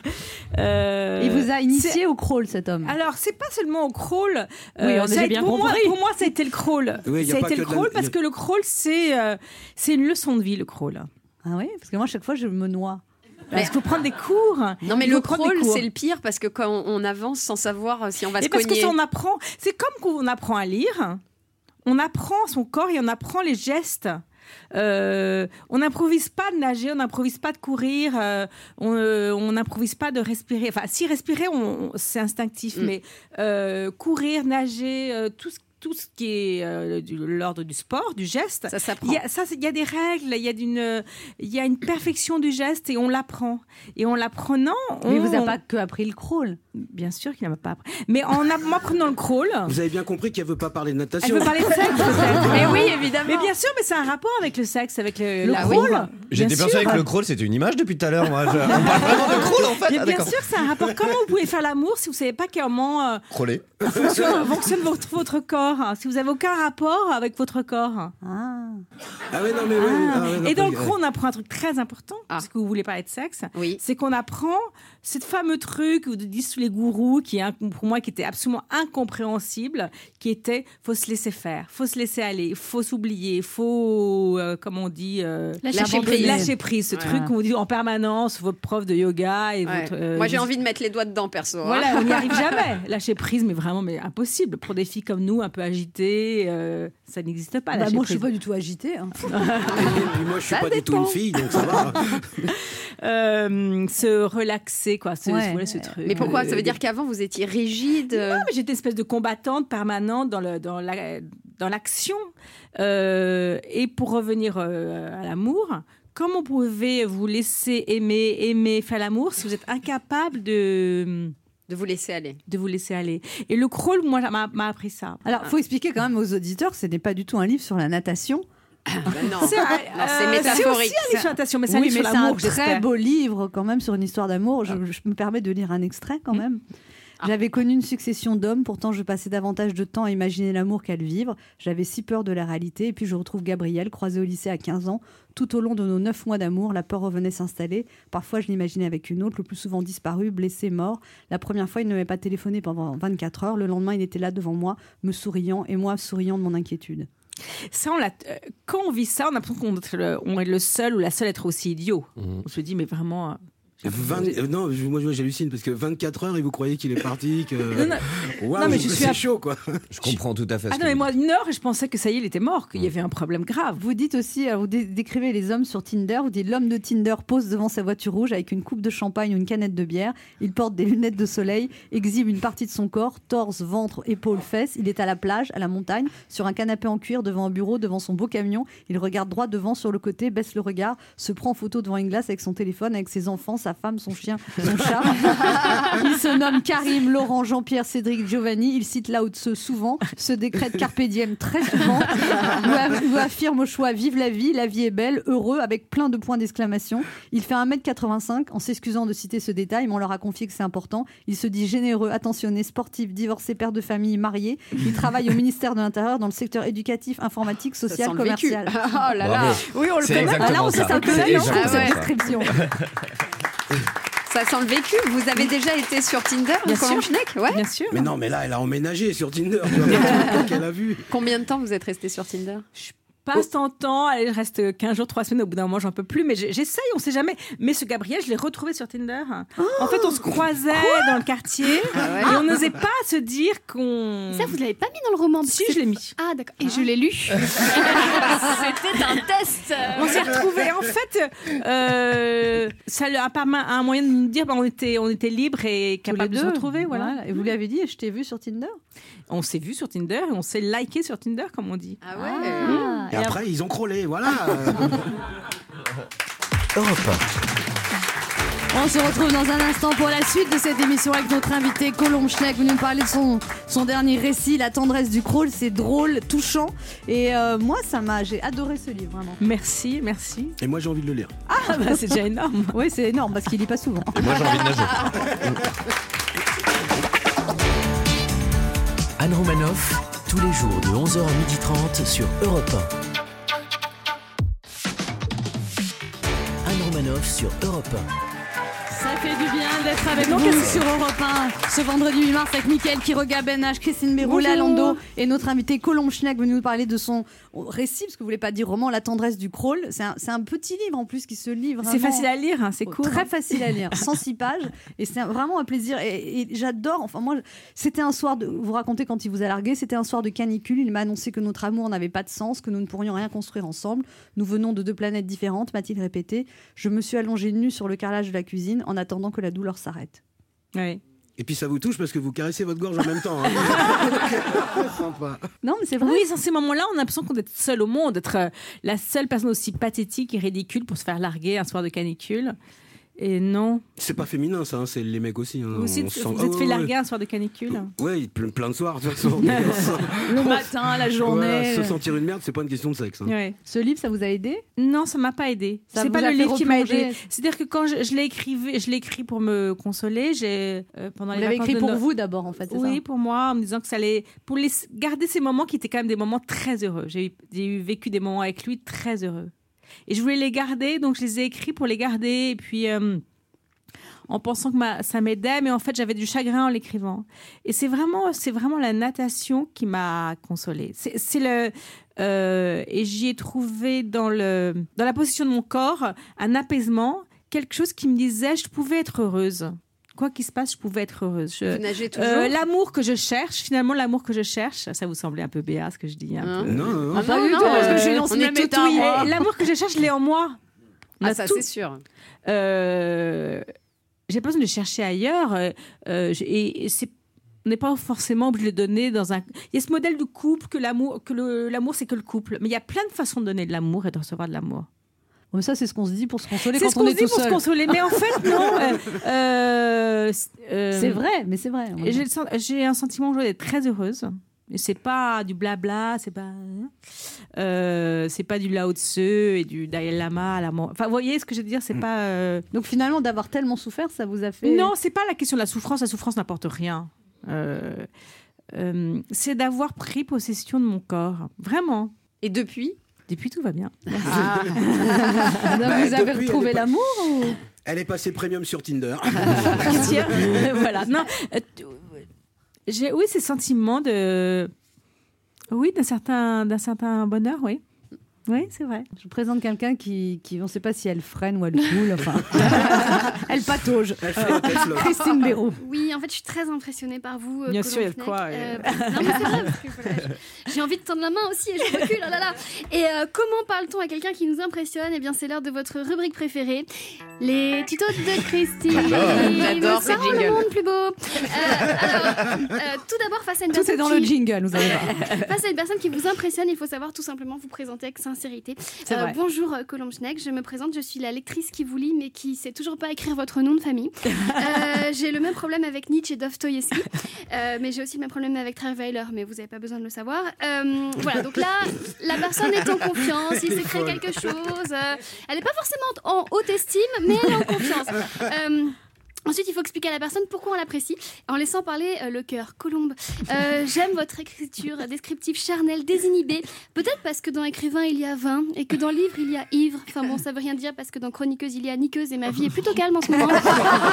euh, il vous a c'est- initié au crawl cet homme. Alors, c'est pas seulement au crawl. Oui, on a ça a été- bien pour moi, compris. pour moi, ça a été le crawl. Oui, y a ça a pas été que le de la- crawl y a- parce que le crawl, c'est, euh, c'est une leçon de vie, le crawl. Ah oui, parce que moi, à chaque fois, je me noie. Parce qu'il faut prendre des cours. Non, mais Il le faut prendre des crawl, cours. c'est le pire parce que quand on avance sans savoir si on va Et se parce que cogner. ça, on apprend. C'est comme quand on apprend à lire. On apprend son corps et on apprend les gestes. Euh, on n'improvise pas de nager, on n'improvise pas de courir, euh, on euh, on n'improvise pas de respirer. Enfin, si respirer, on, on- c'est instinctif, Mm. mais euh, courir, nager, euh, tout ce tout ce qui est euh, de l'ordre du sport, du geste, Ça s'apprend. il y a, ça, c'est- il y a des règles, il y a, d'une, il y a une perfection du geste et on l'apprend. Et en l'apprenant, on... Mais il vous a pas que appris le crawl. Bien sûr qu'il n'a pas appris. Mais en a- en apprenant le crawl, Vous avez bien compris qu'elle veut pas parler de elle natation. veut parler de sexe peut-être. Mais oui, évidemment. Mais bien sûr, mais c'est un rapport avec le sexe, avec le, Le la crawl. vulve. J'étais Bien persuadé sûr. que le crawl c'était une image depuis tout à l'heure. Moi, Je- on parle vraiment de crawl en fait. Mais Ah, bien d'accord. sûr que c'est un rapport. Comment vous pouvez faire l'amour si vous ne savez pas comment euh, Crawler. fonctionne, fonctionne votre, votre corps, hein, si vous n'avez aucun rapport avec votre corps. Ah. Ah ouais, non, mais ouais. Ah. ah ouais, non, Et dans pas- le crawl, on apprend un truc très important, Ah. parce que vous voulez parler de sexe. Oui. C'est qu'on apprend ce fameux truc où disent tous les gourous, qui est un- pour moi qui était absolument incompréhensible, qui était faut se laisser faire, faut se laisser aller, faut s'oublier, faut euh, comment on dit euh, Lâcher lâcher prise. prise, lâcher prise, ce Ouais. truc qu'on dit en permanence, votre prof de yoga et Ouais. votre. euh, Moi, j'ai vous- envie de mettre les doigts dedans, perso. hein. Voilà, on n'y arrive jamais. Lâcher prise, mais vraiment, mais impossible. Pour des filles comme nous, un peu agitées, euh, ça n'existe pas. Bah, lâcher moi, je suis prise. pas du tout agitée. hein. Et puis moi, je suis Ça pas du tout dépend. une fille, donc ça va. Euh, se relaxer, quoi. Ce, Ouais. voilà, ce truc. Mais pourquoi? Ça Euh, veut dire qu'avant, vous étiez rigide. euh, Non, mais j'étais une espèce de combattante permanente dans, le, dans, la, dans l'action. Euh, et pour revenir euh, à l'amour, comment pouvez vous laisser aimer, aimer, faire l'amour si vous êtes incapable de, de vous laisser aller. de vous laisser aller? Et le crawl, moi, m'a, m'a appris ça. Alors, faut expliquer quand même aux auditeurs que ce n'est pas du tout un livre sur la natation. Bah non. C'est, Non, c'est euh, métaphorique. C'est aussi un livre sur la natation, mais c'est un Oui, livre mais sur c'est un l'amour, très j'espère. beau livre quand même sur une histoire d'amour. Je, je me permets de lire un extrait quand même. J'avais connu une succession d'hommes, pourtant je passais davantage de temps à imaginer l'amour qu'à le vivre. J'avais si peur de la réalité. Et puis je retrouve Gabriel, croisé au lycée à quinze ans. Tout au long de nos neuf mois d'amour, la peur revenait s'installer. Parfois je l'imaginais avec une autre, le plus souvent disparu, blessé, mort. La première fois, il ne m'avait pas téléphoné pendant vingt-quatre heures. Le lendemain, il était là devant moi, me souriant, et moi souriant de mon inquiétude. Ça, on l'a- euh, quand on vit ça, on a l'impression qu'on est le, on est le seul ou la seule à être aussi idiot. Mhm. On se dit, mais vraiment, euh, vingt, euh, non, je- moi j'hallucine parce que vingt-quatre heures et vous croyez qu'il est parti que... Non, non. Waouh, Non, mais je suis c'est à- chaud quoi. Je comprends tout à fait. Ah ce non, que mais vous moi, une heure, je pensais que ça y est, il était mort, qu'il y avait un problème grave. Vous dites aussi, euh, vous dé- décrivez les hommes sur Tinder, vous dites l'homme de Tinder pose devant sa voiture rouge avec une coupe de champagne ou une canette de bière, il porte des lunettes de soleil, exhibe une partie de son corps, torse, ventre, épaules, fesses, il est à la plage, à la montagne, sur un canapé en cuir devant un bureau, devant son beau camion, il regarde droit devant sur le côté, baisse le regard, se prend en photo devant une glace avec son téléphone, avec ses enfants, sa femme, son chien, son chat. Il se nomme Karim, Laurent, Jean-Pierre, Cédric, Giovanni, il cite Lao Tse souvent, se décrète Carpe Diem très souvent, ou, a- ou affirme au choix vive la vie, la vie est belle, heureux, avec plein de points d'exclamation. Il fait un mètre quatre-vingt-cinq, en s'excusant de citer ce détail, mais on leur a confié que c'est important. Il se dit généreux, attentionné, sportif, divorcé, père de famille, marié. Il travaille au ministère de l'Intérieur dans le secteur éducatif, informatique, social, sent le vécu. commercial. Oh là là. Bravo. Oui, on le C'est connaît. exactement Ah là, on sait ça. ça que C'est là, non, exactement pour cette ça. description. Ça sent le vécu. Vous avez déjà été sur Tinder, Bien Colombe sûr. Schneck Ouais. Bien sûr. Mais non, mais là, elle a emménagé sur Tinder. Tu vois, pas qu'elle a vu. Combien de temps vous êtes resté sur Tinder Passe ton temps, allez, je reste quinze jours, trois semaines, au bout d'un moment j'en peux plus, mais j'ai- j'essaye, on sait jamais. Mais ce Gabriel, je l'ai retrouvé sur Tinder. En fait, on se croisait dans le quartier et on n'osait pas se dire qu'on... Ça, vous l'avez pas mis dans le roman? Si, je l'ai mis. Ah, d'accord. Et je l'ai lu. C'était un test. On s'est retrouvés. En fait, euh, ça a pas mal- un moyen de nous dire bah, on était, on était libres et Tous les capables de se deux. retrouver. Voilà. Voilà. Et vous lui avez dit, je t'ai vu sur Tinder. On s'est vu sur Tinder et on s'est liké sur Tinder, comme on dit. Ah ouais. Ah. Et après, ils ont crawlé, voilà. Europe On se retrouve dans un instant pour la suite de cette émission avec notre invité Colombe Schneck. Vous nous parler de son, son dernier récit, La tendresse du crawl. C'est drôle, touchant. Et euh, moi, ça m'a, j'ai adoré ce livre, vraiment. Merci, merci. Et moi, j'ai envie de le lire. Ah bah c'est déjà énorme. Oui, c'est énorme parce qu'il lit pas souvent. Et moi j'ai envie de nager. Anne Romanoff, tous les jours de onze heures à midi trente sur Europe un. Anne Romanoff sur Europe un. Ça fait du bien d'être avec Donc, vous qu'est-ce- sur Europe un ce vendredi huit mars avec Mickaël Quiroga, Ben H, Christine Béroula, Bonjour. Lando et notre invité Colombe Schneck venu nous parler de son récit, parce que vous voulez pas dire roman, La tendresse du crawl. C'est un, c'est un petit livre en plus qui se lit vraiment. C'est facile à lire, hein, c'est Oh, court. Très facile à lire, cent six pages, et c'est un- vraiment un plaisir. Et, et j'adore. Enfin moi, c'était un soir de. Vous racontez quand il vous a largué, c'était un soir de canicule. Il m'a annoncé que notre amour n'avait pas de sens, que nous ne pourrions rien construire ensemble. Nous venons de deux planètes différentes, m'a-t-il répété. Je me suis allongée nue sur le carrelage de la cuisine en attendant que la douleur s'arrête. Ouais. Et puis ça vous touche parce que vous caressez votre gorge en même temps. Hein. Sympa. Non, mais c'est vrai. Oui, dans ces moments-là, on a l'impression qu'on est seul au monde, d'être euh, la seule personne aussi pathétique et ridicule pour se faire larguer un soir de canicule. Et non. C'est pas féminin ça, hein, c'est les mecs aussi. Hein. Vous aussi, On vous sent- vous Ah êtes ouais, fait ouais. larguer un soir de canicule. Ouais, plein, plein de soirs de toute façon. Mais on sent- Le matin, la journée. Voilà, se sentir une merde, c'est pas une question de sexe. Hein. Ouais. Ce livre, ça vous a aidé? Non, ça m'a pas aidé. Ça C'est vous pas a le fait livre qui m'a replonger. aidé. C'est-à-dire que quand je, je l'ai écrit, je l'ai écrit pour me consoler. J'ai euh, pendant Vous les l'avez vacances écrit de pour No- vous d'abord, en fait, c'est Oui, ça? pour moi, en me disant que ça allait pour les garder ces moments qui étaient quand même des moments très heureux. J'ai eu- j'ai eu vécu des moments avec lui très heureux. Et je voulais les garder, donc je les ai écrits pour les garder. Et puis. euh, en pensant que ma- ça m'aidait, mais en fait j'avais du chagrin en l'écrivant. Et c'est vraiment, c'est vraiment la natation qui m'a consolée. C'est, c'est le, euh, et j'y ai trouvé dans le, dans la position de mon corps un apaisement, quelque chose qui me disait je pouvais être heureuse. Quoi qu'il se passe, je pouvais être heureuse. Je- Vous nagez toujours euh, l'amour que je cherche, finalement l'amour que je cherche, ça vous semblait un peu béat ce que je dis. Un Hein peu. Non, non, non. Ah, pas non, du non, tout, parce que euh, je suis dans on une est méta, tout oui. moi. Et l'amour que je cherche, je l'ai en moi. On Ah, a ça tout. c'est sûr. Euh, j'ai pas besoin de le chercher ailleurs. euh, euh, j'ai- et, et c'est on n'est pas forcément obligé de le donner dans un. Il y a ce modèle de couple que l'amour, que le- l'amour c'est que le couple. Mais il y a plein de façons de donner de l'amour et de recevoir de l'amour. Bon, ça, c'est ce qu'on se dit pour se consoler C'est quand ce on qu'on est se dit tout pour se seul. consoler. Mais en fait, non. euh, euh, euh, C'est vrai, mais c'est vrai. et J'ai, le sen- j'ai un sentiment aujourd'hui d'être très heureuse. Et c'est pas du blabla, c'est pas, euh, c'est pas du Lao Tse et du Dalai Lama à la mort. Enfin, vous voyez ce que je veux dire, c'est pas. euh, Donc finalement, d'avoir tellement souffert, ça vous a fait... Non, c'est pas la question de la souffrance. La souffrance n'apporte rien. Euh, euh, c'est d'avoir pris possession de mon corps. Vraiment. Et depuis Depuis, tout va bien. Ah. Donc, Bah, vous avez depuis, retrouvé elle est pas- l'amour ou... Elle est passée premium sur Tinder. Tiens, voilà. Non, euh, t- j'ai, oui, ces sentiments de. Oui, d'un certain, d'un certain bonheur, oui. Oui, c'est vrai. Je vous présente quelqu'un qui, qui on ne sait pas si elle freine ou elle coule, enfin, elle patauge. Elle flotte, elle flotte. Christine Béraud. Oui, en fait, je suis très impressionnée par vous. euh, Bien Colombe sûr, il y a de Schneck. quoi, Euh, euh. non, mais c'est vrai, parce que, voilà, je- j'ai envie de tendre la main aussi et je recule. Oh là là. Et euh, comment parle-t-on à quelqu'un qui nous impressionne? Eh bien, c'est l'heure de votre rubrique préférée, les tutos de Christine. J'adore Ça ce rend le jingle. monde plus beau. Euh, alors, euh, tout d'abord, face à une Tout personne est dans qui... le jingle, vous allez voir. Face à une personne qui vous impressionne, il faut savoir tout simplement vous présenter avec sincérité. C'est vrai. Bonjour euh, Colombe Schneck, je me présente, je suis la lectrice qui vous lit mais qui sait toujours pas écrire votre nom de famille. Euh, j'ai le même problème avec Nietzsche et Dostoïevski, euh, mais j'ai aussi le même problème avec Trierweiler, mais vous n'avez pas besoin de le savoir. Euh, voilà, donc là, la personne est en confiance, il sait créer quelque chose. euh, elle n'est pas forcément en haute estime, mais elle est en confiance. Euh, Ensuite, il faut expliquer à la personne pourquoi on l'apprécie en laissant parler euh, le cœur. Colombe, euh, j'aime votre écriture descriptive charnelle, désinhibée. Peut-être parce que dans écrivain, il y a vin et que dans livre, il y a ivre. Enfin bon, ça veut rien dire parce que dans chroniqueuse, il y a niqueuse et ma vie est plutôt calme en ce moment. Voilà,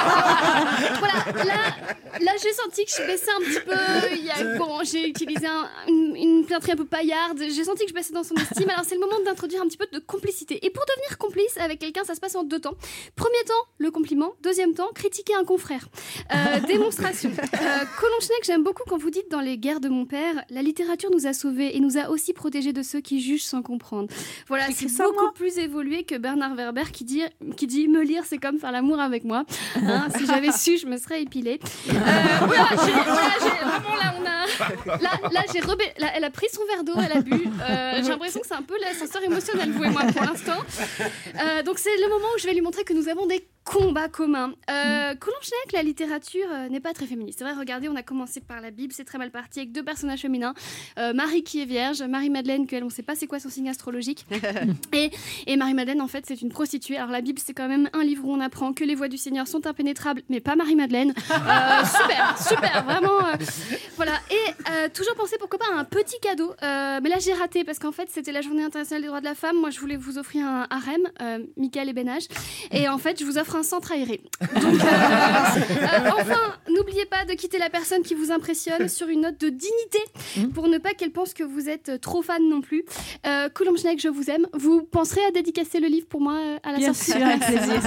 là, là j'ai senti que je baissais un petit peu. Il y a, bon, j'ai utilisé un, une, une plaisanterie un peu paillarde. J'ai senti que je baissais dans son estime. Alors, c'est le moment d'introduire un petit peu de complicité. Et pour devenir complice avec quelqu'un, ça se passe en deux temps. Premier temps, le compliment. Deuxième temps, critiquer un confrère. Euh, démonstration. Euh, Colombe Schneck, j'aime beaucoup quand vous dites dans Les guerres de mon père, la littérature nous a sauvés et nous a aussi protégés de ceux qui jugent sans comprendre. Voilà, c'est ça, beaucoup moi. plus évolué que Bernard Werber qui dit, qui dit me lire, c'est comme faire l'amour avec moi. Hein, si j'avais su, je me serais épilée. Euh, voilà, j'ai, voilà, j'ai, vraiment là, on a, là, là, j'ai rebé- là, elle a pris son verre d'eau, elle a bu. Euh, j'ai l'impression que c'est un peu l'ascenseur émotionnel, vous et moi, pour l'instant. Euh, donc c'est le moment où je vais lui montrer que nous avons des combats communs. Euh, Colombe Schneck, la littérature euh, n'est pas très féministe. C'est vrai, regardez, on a commencé par la Bible, c'est très mal parti, avec deux personnages féminins. Euh, Marie qui est vierge, Marie-Madeleine, qu'elle, on ne sait pas c'est quoi son signe astrologique. et, et Marie-Madeleine, en fait, c'est une prostituée. Alors la Bible, c'est quand même un livre où on apprend que les voies du Seigneur sont impénétrables, mais pas Marie-Madeleine. Euh, super, super, vraiment. euh, voilà. Et euh, toujours penser, pourquoi pas, à un petit cadeau. Euh, mais là, j'ai raté, parce qu'en fait, c'était la journée internationale des droits de la femme. Moi, je voulais vous offrir un harem, euh, Michael et Benage. Et en fait, je vous offre un centre aéré. Donc, euh, euh, enfin, n'oubliez pas de quitter la personne qui vous impressionne sur une note de dignité pour ne pas qu'elle pense que vous êtes trop fan non plus. Euh, Colombe Schneck, je vous aime. Vous penserez à dédicacer le livre pour moi euh, à la Bien sortie? sûr, avec plaisir.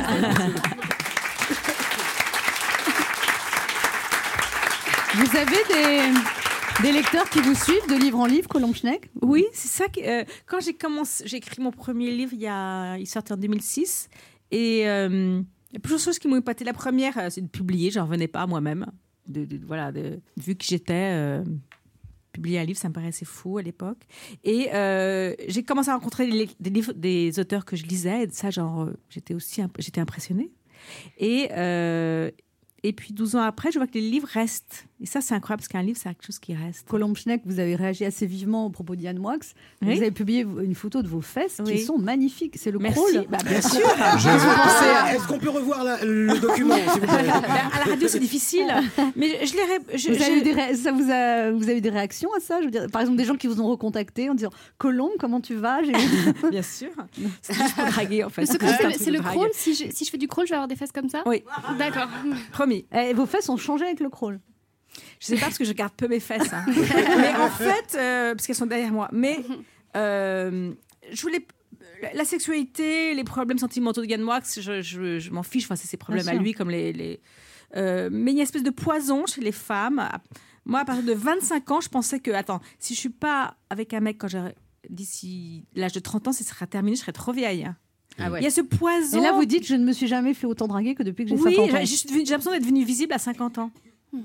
Vous avez des, des lecteurs qui vous suivent de livre en livre, Colombe Schneck? Oui, c'est ça. Que, euh, quand j'ai commencé, j'ai écrit mon premier livre, il, y a, il sortait en deux mille six. Et euh, il y a plusieurs choses qui m'ont épaté. La première, euh, c'est de publier. J'en revenais pas moi-même. De, de, voilà, de, vu que j'étais... Euh, publier un livre, ça me paraissait fou à l'époque. Et euh, j'ai commencé à rencontrer des, des livres, des auteurs que je lisais. Et ça, genre, euh, j'étais aussi imp- j'étais impressionnée. Et... Euh, Et puis douze ans après, je vois que les livres restent. Et ça, c'est incroyable parce qu'un livre, c'est quelque chose qui reste. Colombe Schneck, vous avez réagi assez vivement au propos d'Yann Moix. Oui. Vous avez publié une photo de vos fesses Oui. qui sont magnifiques. C'est le Merci. crawl. Bah, bien sûr. Je vous pensez à- Est-ce qu'on peut revoir la- le document, s'il vous plaît? À la radio, c'est difficile. Mais je l'ai. ré- je- Vous avez j'ai- eu des ré- ça vous a, vous avez eu des réactions à ça? Je veux dire, par exemple, des gens qui vous ont recontacté en disant Colombe, comment tu vas? J'ai vu- Bien sûr. C'est juste pour draguer, en fait. Le secret, C'est un c'est, truc c'est de le drague. crawl. Si je, si je fais du crawl, je vais avoir des fesses comme ça? Oui. D'accord. Promis. Et vos fesses ont changé avec le crawl. Je sais pas parce que je garde peu mes fesses. hein. Mais en fait, euh, parce qu'elles sont derrière moi. Mais euh, je voulais. La sexualité, les problèmes sentimentaux de Yann Moix, je, je, je m'en fiche. Enfin, c'est ses problèmes Bien à sûr. lui, comme les. les euh, mais il y a une espèce de poison chez les femmes. Moi, à partir de vingt-cinq ans, je pensais que, attends, si je suis pas avec un mec quand j'ai d'ici l'âge de trente ans, ça sera terminé, je serai trop vieille. hein. Ah ouais. Il y a ce poison. Et là, vous dites, je ne me suis jamais fait autant draguer que depuis que j'ai Oui, cinquante ans. j'ai, j'ai j'ai l'impression d'être devenue visible à cinquante ans.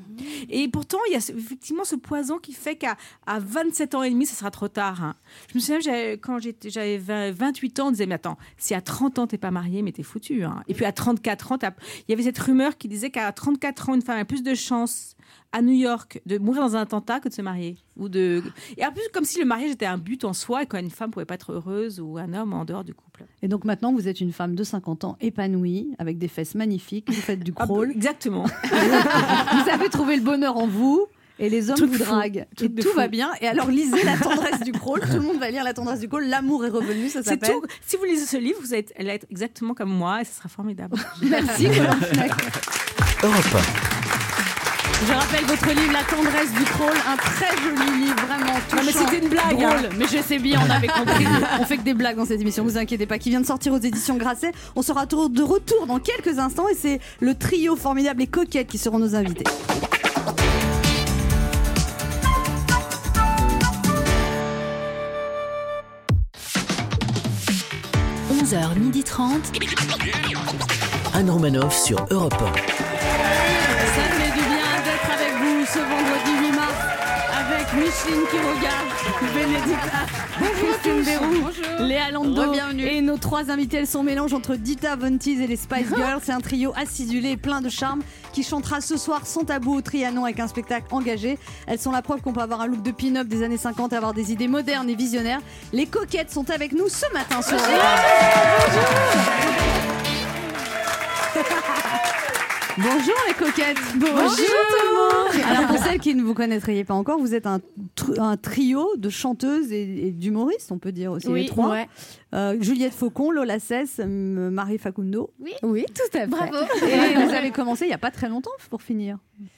Et pourtant, il y a ce- effectivement ce poison qui fait qu'à à vingt-sept ans et demi, ça sera trop tard. hein. Je me souviens, j'avais- quand j'étais, j'avais vingt, vingt-huit ans, on disait, mais attends, si à trente ans, t'es pas marié, mais t'es foutu. hein. Et puis à trente-quatre ans, t'as- il y avait cette rumeur qui disait qu'à trente-quatre ans, une femme a plus de chances à New York de mourir dans un attentat que de se marier. Ou de... Et en plus, comme si le mariage était un but en soi et qu'une femme pouvait pas être heureuse ou un homme en dehors du couple. Et donc maintenant, vous êtes une femme de cinquante ans épanouie, avec des fesses magnifiques, vous faites du Ah, crawl. exactement. Vous avez trouvé le bonheur en vous. Et les hommes Truc vous fou. draguent. Truc Et de tout fou. va bien. Et alors, lisez La tendresse du crawl. Tout le monde va lire La tendresse du crawl. L'amour est revenu, ça C'est s'appelle. tout. Si vous lisez ce livre, vous allez allez être exactement comme moi et ce sera formidable. Merci, Colombe Schneck. Europe un. Je rappelle votre livre La tendresse du troll, un très joli livre, vraiment touchant. Non mais c'était une blague. Drôle, Hein. mais je sais bien, on avait compris. On fait que des blagues dans cette émission, vous inquiétez pas, qui vient de sortir aux éditions Grasset. On sera de retour dans quelques instants et c'est le trio formidable et coquette qui seront nos invités. onze heures trente. Anne Romanoff sur Europe un. Ça fait du bien d'être avec vous ce vendredi huit mars avec Micheline Quiroga, Bénédicte, Christine Béroux, Léa Lando et nos trois invités. Elles sont un mélange entre Dita Von Teese et les Spice Girls. C'est un trio acidulé et plein de charme qui chantera ce soir sans tabou au Trianon avec un spectacle engagé. Elles sont la preuve qu'on peut avoir un look de pin-up des années cinquante et avoir des idées modernes et visionnaires. Les coquettes sont avec nous ce matin sur Bonjour les coquettes. Bonjour, Bonjour tout le monde. Alors pour celles qui ne vous connaîtraient pas encore, vous êtes un, tr- un trio de chanteuses et, et d'humoristes, on peut dire aussi oui, les trois. Ouais. Euh, Juliette Faucon, Lola Cesse, M- Marie Facundo. Oui, oui, tout à fait. Bravo. Et vous avez commencé il n'y a pas très longtemps pour finir.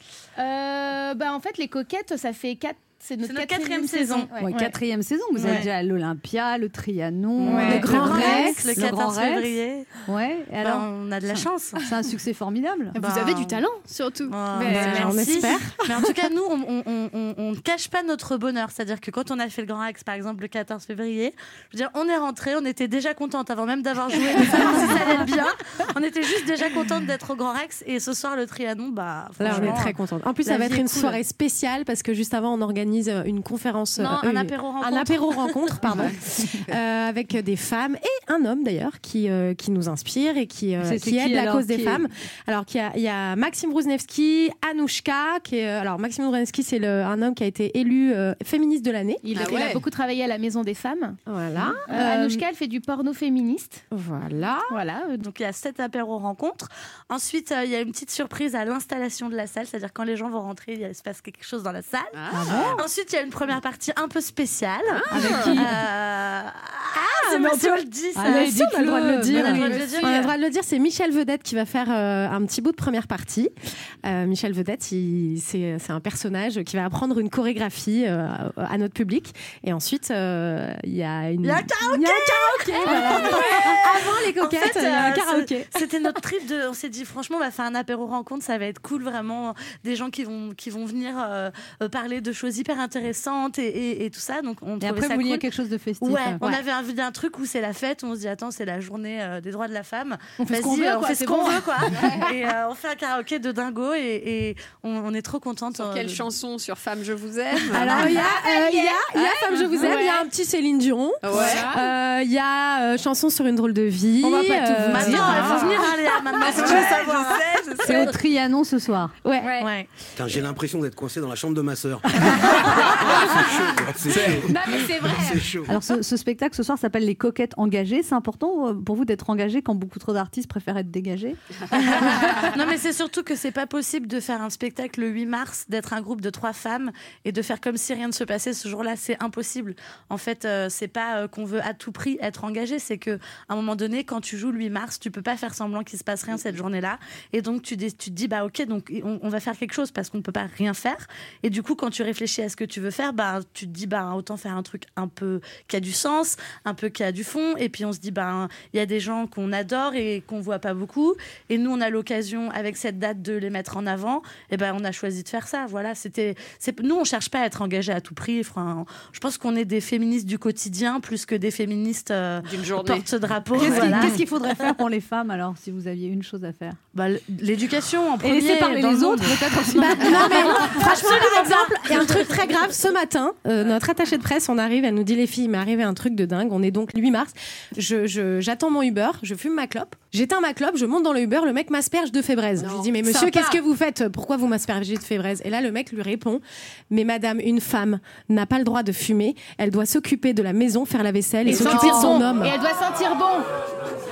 Euh, bah en fait les coquettes, ça fait quatre. C'est notre, C'est notre quatrième, quatrième saison. Ouais. Ouais, quatrième saison. Vous Ouais. êtes déjà à l'Olympia, le Trianon, ouais. le Grand Rex, le quatorze février. Ouais. Et alors, ben, on a de la chance. C'est un succès formidable. Vous bah, avez du talent, surtout. Oh, mais, bah, on espère. Mais en tout cas, nous, on, on, on, on ne cache pas notre bonheur. C'est-à-dire que quand on a fait le Grand Rex, par exemple, le quatorze février, je veux dire, on est rentré, on était déjà contente avant même d'avoir joué, de savoir si ça allait bien. On était juste déjà contente d'être au Grand Rex. Et ce soir, le Trianon, bah, là, on est très contente. En plus, ça va être une cool. soirée spéciale parce que juste avant, on organise une conférence. Non, euh, un apéro rencontre. Un apéro rencontre, pardon. euh, avec des femmes et un homme d'ailleurs qui, euh, qui nous inspire et qui, euh, c'est, qui c'est aide qui, la alors, cause des qui femmes. Alors, il y a, il y a Maxime Rouznevski, Anouchka, qui est, alors Maxime Rouznevski, c'est le, un homme qui a été élu euh, féministe de l'année. Il, ah il ouais. a beaucoup travaillé à la Maison des Femmes. Voilà. Euh, euh, Anouchka, elle fait du porno féministe. Voilà. Voilà. Donc il y a sept apéros rencontres. Ensuite, euh, il y a une petite surprise à l'installation de la salle, c'est-à-dire quand les gens vont rentrer, il se passe quelque chose dans la salle. Ah bon Ensuite, il y a une première partie un peu spéciale. Ah, avec qui euh... Ah, c'est mais moi on qui peut... le dis, ça. Allez, on a le droit de le dire. On a le droit de le dire. On a le droit de le dire. C'est Michel Vedette qui va faire euh, un petit bout de première partie. Euh, Michel Vedette, il, c'est, c'est un personnage qui va apprendre une chorégraphie euh, à notre public. Et ensuite, euh, il y a une. Il y a un karaoké. Il y a un karaoké. Voilà. Avant les coquettes, en fait, il y a un euh, karaoké. C'était notre trip de. On s'est dit, franchement, on va faire un apéro rencontre, ça va être cool, vraiment. Des gens qui vont, qui vont venir euh, parler de choses hyper intéressantes et, et, et tout ça. Donc, on et après, ça vous vouliez cool. quelque chose de festif. Ouais, hein. on ouais. avait envie d'un truc où c'est la fête, où on se dit, attends, c'est la journée euh, des droits de la femme. On fait Vas-y, ce qu'on veut, euh, on quoi, fait c'est ce qu'on bon. veut, quoi. Et euh, on fait un karaoké de dingo et, et on, on est trop contente. Sur euh, quelle de... chanson Sur Femme, je vous aime. Alors, il y a, euh, il y a, il y a Femme, je vous aime, il y a un petit Céline Dion. Ouais. Euh, Il y a euh, Chanson sur une drôle de vie. On va pas tout vous Maintenant, dire, il faut hein. venir, hein, Léa, maintenant. Je veux savoir. Je sais, je sais. C'est au Trianon ce soir. Ouais. Ouais. Ouais. Putain, j'ai l'impression d'être coincé dans la chambre de ma sœur. c'est chaud, quoi. C'est chaud. Non, mais c'est vrai. C'est chaud. Alors ce, ce spectacle ce soir s'appelle Les Coquettes Engagées. C'est important euh, pour vous d'être engagé quand beaucoup trop d'artistes préfèrent être dégagés. Non, mais c'est surtout que c'est pas possible de faire un spectacle le huit mars, d'être un groupe de trois femmes et de faire comme si rien ne se passait ce jour-là. C'est impossible. En fait, euh, c'est pas euh, qu'on veut à tout prix être engagé, c'est que à un moment donné, quand tu joues le huit mars, tu peux pas faire semblant qu'il se passe rien cette journée-là. Et donc tu, dé- tu te dis bah ok, donc on, on va faire quelque chose parce qu'on peut pas rien faire. Et du coup, quand tu réfléchis à ce que tu veux faire, bah tu te dis bah autant faire un truc un peu qui a du sens, un peu qui a du fond. Et puis on se dit bah il y a des gens qu'on adore et qu'on voit pas beaucoup. Et nous, on a l'occasion avec cette date de les mettre en avant. Et ben on a choisi de faire ça. Voilà, c'était. C'est, nous, on cherche pas à être engagés à tout prix. Enfin, je pense qu'on est des féministes du quotidien plus que des féministes euh, D'une journée. porte-drapeau. Qu'est-ce, Voilà. qu'il, qu'est-ce qu'il faudrait faire pour les femmes alors si vous aviez une chose à faire? Bah, l'éducation en Et premier. laisser parler dans les le autres monde. peut-être aussi. Bah, non, mais franchement, par exemple, il y a un truc très grave. Ce matin, euh, notre attachée de presse, on arrive, elle nous dit les filles, il m'est arrivé un truc de dingue. On est donc le huit mars. Je, je, j'attends mon Uber, je fume ma clope. J'éteins ma clope, je monte dans le Uber, le mec m'asperge de fébraise. Je lui dis, mais monsieur, Sympa. qu'est-ce que vous faites? Pourquoi vous m'aspergez de fébraise? Et là, le mec lui répond, mais madame, une femme n'a pas le droit de fumer. Elle doit s'occuper de la maison, faire la vaisselle et, Et s'occuper de sentir son bon. homme. Et elle doit sentir bon.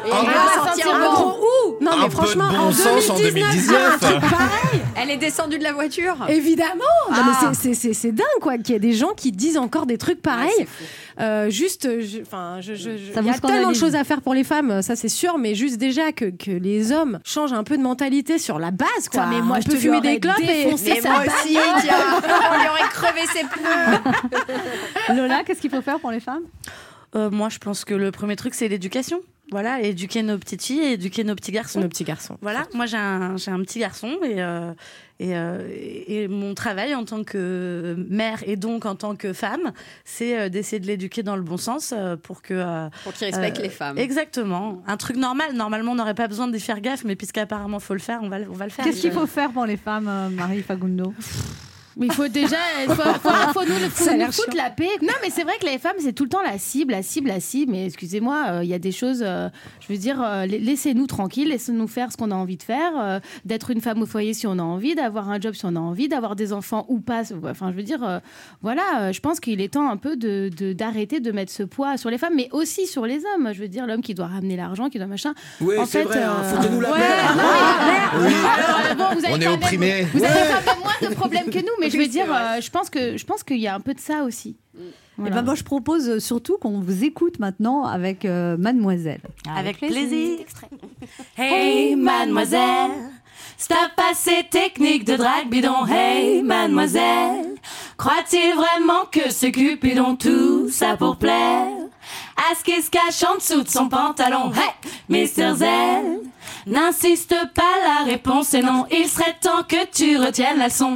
Et Un elle peu- va sortir Un bon. gros ou. Non, Un mais peu de franchement, bon en sens en deux mille dix-neuf, deux mille dix-neuf. un truc pareil. Elle est descendue de la voiture. Évidemment. Non, Ah. mais c'est- c'est- c'est c'est dingue, quoi, qu'il y ait des gens qui disent encore des trucs pareils. Ouais, c'est fou. Euh, juste, je- enfin, je, je, je- Ça il y vous a tellement de scandalise. choses à faire pour les femmes, ça c'est sûr, mais juste déjà que, que les hommes changent un peu de mentalité sur la base, quoi. Putain, mais moi, on je peut te fumer l'aurais des clopes et défoncé. Mais sa moi aussi, bagnole. tiens, on lui aurait crevé ses pneus. Lola, qu'est-ce qu'il faut faire pour les femmes? Euh, moi, je pense que le premier truc, c'est l'éducation. Voilà, éduquer nos petites filles et éduquer nos petits garçons. nos petits garçons. Voilà, moi j'ai un, j'ai un petit garçon et, euh, et, euh, et mon travail en tant que mère et donc en tant que femme, c'est euh, d'essayer de l'éduquer dans le bon sens euh, pour que... euh, Pour qu'il respecte euh, les femmes. Exactement. Un truc normal. Normalement, on n'aurait pas besoin d'y faire gaffe, mais puisqu'apparemment, il faut le faire, on va, le- on va le faire. Qu'est-ce qu'il faut faire pour les femmes, euh, Marie Fagundo? Mais il faut déjà, il faut, faut, faut nous, faut Ça a nous l'air foutre chiant. la paix. Non, mais c'est vrai que les femmes, c'est tout le temps la cible, la cible, la cible. Mais excusez-moi, euh, il y a des choses, euh, je veux dire, euh, la- laissez-nous tranquilles, laissez-nous faire ce qu'on a envie de faire, euh, d'être une femme au foyer si on a envie, d'avoir un job si on a envie, d'avoir des enfants ou pas. Enfin, je veux dire, euh, voilà, euh, je pense qu'il est temps un peu de, de- d'arrêter de mettre ce poids sur les femmes, mais aussi sur les hommes. Je veux dire, l'homme qui doit ramener l'argent, qui doit machin. Oui, En c'est fait, vrai, hein, euh, foutez-nous la ouais, paix. non, mais- Oui. Alors, euh, bon, vous avez On est quand même- opprimés. Vous avez Ouais. quand même moins de problèmes que nous, mais je Oui, veux dire, c'est vrai. euh, je pense que je pense qu'il y a un peu de ça aussi. Eh Voilà. ben, moi, je propose euh, surtout qu'on vous écoute maintenant avec euh, Mademoiselle. Avec plaisir. Hey mademoiselle, stop à ces techniques de drague bidon. Hey mademoiselle, croit-il vraiment que ce Cupidon tout ça pour plaire à ce qui se cache en dessous de son pantalon? Hey Mister Z, n'insiste pas, la réponse est non. Il serait temps que tu retiennes la leçon.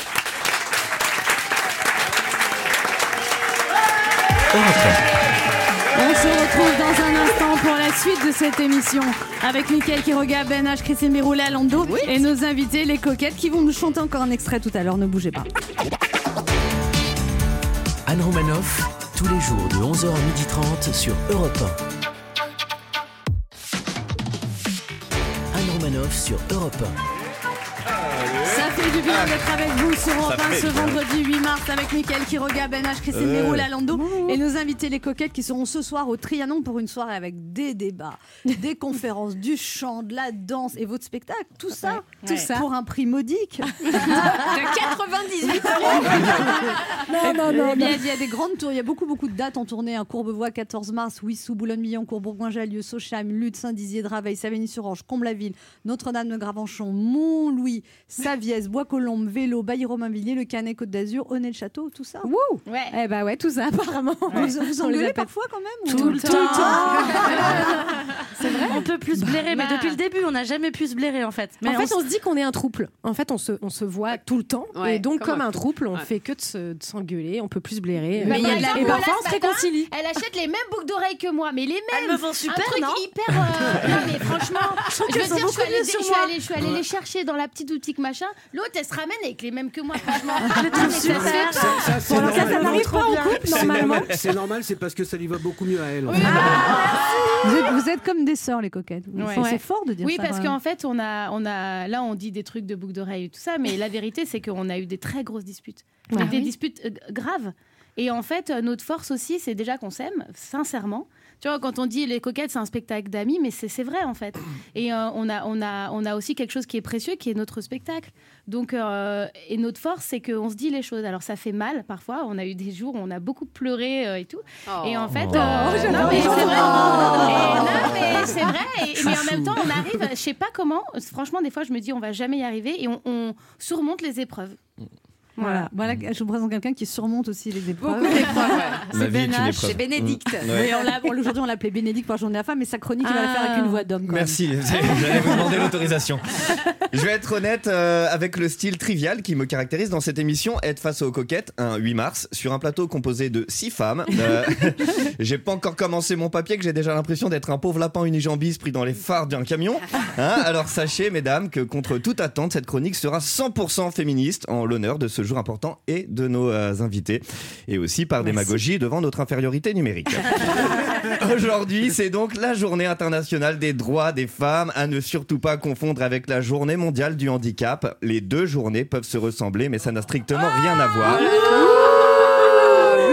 On se retrouve dans un instant pour la suite de cette émission avec Mickaël Quiroga, Ben H, Christine Béroulé, Alando et nos invités, les coquettes, qui vont nous chanter encore un extrait tout à l'heure. Ne bougez pas. Anne Romanoff, tous les jours de onze heures à midi trente sur Europe un. Anne Romanoff sur Europe un. Ça fait du bien d'être avec vous sur Europe Ça un fait ce bien. vendredi huit mars avec Mickaël Quiroga, Ben H, Christine Euh. Béroulé, Alando et nos invités, les coquettes, qui seront ce soir au Trianon pour une soirée avec des débats, des conférences, du chant, de la danse et votre spectacle. Tout ça, tout Ouais. ça pour un prix modique. De quatre-vingt-dix-huit euros. Non, non, non. Eh Il y, a, il y a des grandes tours, il y a beaucoup, beaucoup de dates en tournée. Un Courbevoie, quatorze mars, Wissous, Boulogne-Billancourt, Bourgoin-Jallieu, Socham, Lutte, Saint-Dizier, Draveil, Savigny-sur-Orge, Comble-la-Ville, Notre-Dame-de-Gravenchon, Mont-Louis, Saviès, Bois-Colombes, Vélo, Bailly-Romainvilliers, Le Canet, Côte-d'Azur, Honnay-le-Château, tout ça. Wouh. Ouais. Eh bah ouais, tout ça apparemment. Vous, vous On les engueulez appelle. parfois quand même ou- Tout le temps. C'est vrai. On peut plus se blairer, mais Bah. depuis le début, on n'a jamais pu se blairer en fait. Mais en fait, s- on se dit qu'on est un trouble. En fait, on se, on se voit tout le temps. Ouais, et donc, comme comme un un trouble, on Ouais. fait que de se- de s'engueuler. On peut plus se blairer. Mais Et il y a de la et boule, parfois, là, on se ce matin. réconcilie. Elle achète les mêmes boucles d'oreilles que moi, mais les mêmes. Elles me vont super, un truc non hyper. euh, non mais franchement, je veux qu'elles dire, sont je beaucoup suis allée, mieux je sur suis moi. allée, je suis allée les chercher dans la petite boutique machin. L'autre, elle se ramène avec les mêmes que moi. Franchement, je le trouve super. Ça, ça, c'est Bon, alors ça, ça normal. n'arrive pas en couple, C'est normalement. normal, c'est normal, c'est parce que ça lui va beaucoup mieux à elle. en fait. Vous êtes, vous êtes comme des sœurs, les coquettes. Ouais. C'est- C'est fort de dire Oui, ça. parce quand qu'en même. fait, on a, on a, là, on dit des trucs de boucles d'oreilles et tout ça, mais la vérité, c'est qu'on a eu des très grosses disputes, Ah des oui. disputes euh, graves. Et en fait, euh, notre force aussi, c'est déjà qu'on s'aime, sincèrement. Tu vois, quand on dit les coquettes, c'est un spectacle d'amis, mais c'est c'est vrai en fait. Et euh, on, a, on, a, on a aussi quelque chose qui est précieux, qui est notre spectacle. Donc, euh, et notre force, c'est qu'on se dit les choses. Alors, ça fait mal parfois. On a eu des jours où on a beaucoup pleuré euh, et tout. Et en fait, Oh. euh, Oh, non, mais c'est vrai. Oh. Et non, mais c'est vrai. Et- mais en même temps, on arrive. Je sais pas comment. Franchement, des fois, je me dis, on va jamais y arriver, et on, on surmonte les épreuves. Voilà. voilà, je vous présente quelqu'un qui surmonte aussi les épreuves. Beaucoup d'épreuves, ouais. C'est Ma vie est Ben une H. épreuve. C'est Bénédicte. Mm. Ouais. Oui, on l'a- bon, aujourd'hui, on l'appelait Bénédicte par Journée de la Femme, mais sa chronique, il va la faire avec une voix d'homme. quand même. Merci, j'allais vous demander l'autorisation. Je vais être honnête euh, avec le style trivial qui me caractérise dans cette émission, être face aux coquettes, un huit mars, sur un plateau composé de six femmes. Euh, j'ai pas encore commencé mon papier que j'ai déjà l'impression d'être un pauvre lapin unijambiste pris dans les phares d'un camion. Hein, alors sachez, mesdames, que contre toute attente, cette chronique sera cent pour cent féministe en l'honneur de ce jour important et de nos euh, invités. Et aussi par démagogie devant notre infériorité numérique. Aujourd'hui, c'est donc la journée internationale des droits des femmes, à ne surtout pas confondre avec la journée mondiale du handicap. Les deux journées peuvent se ressembler, mais ça n'a strictement rien à voir.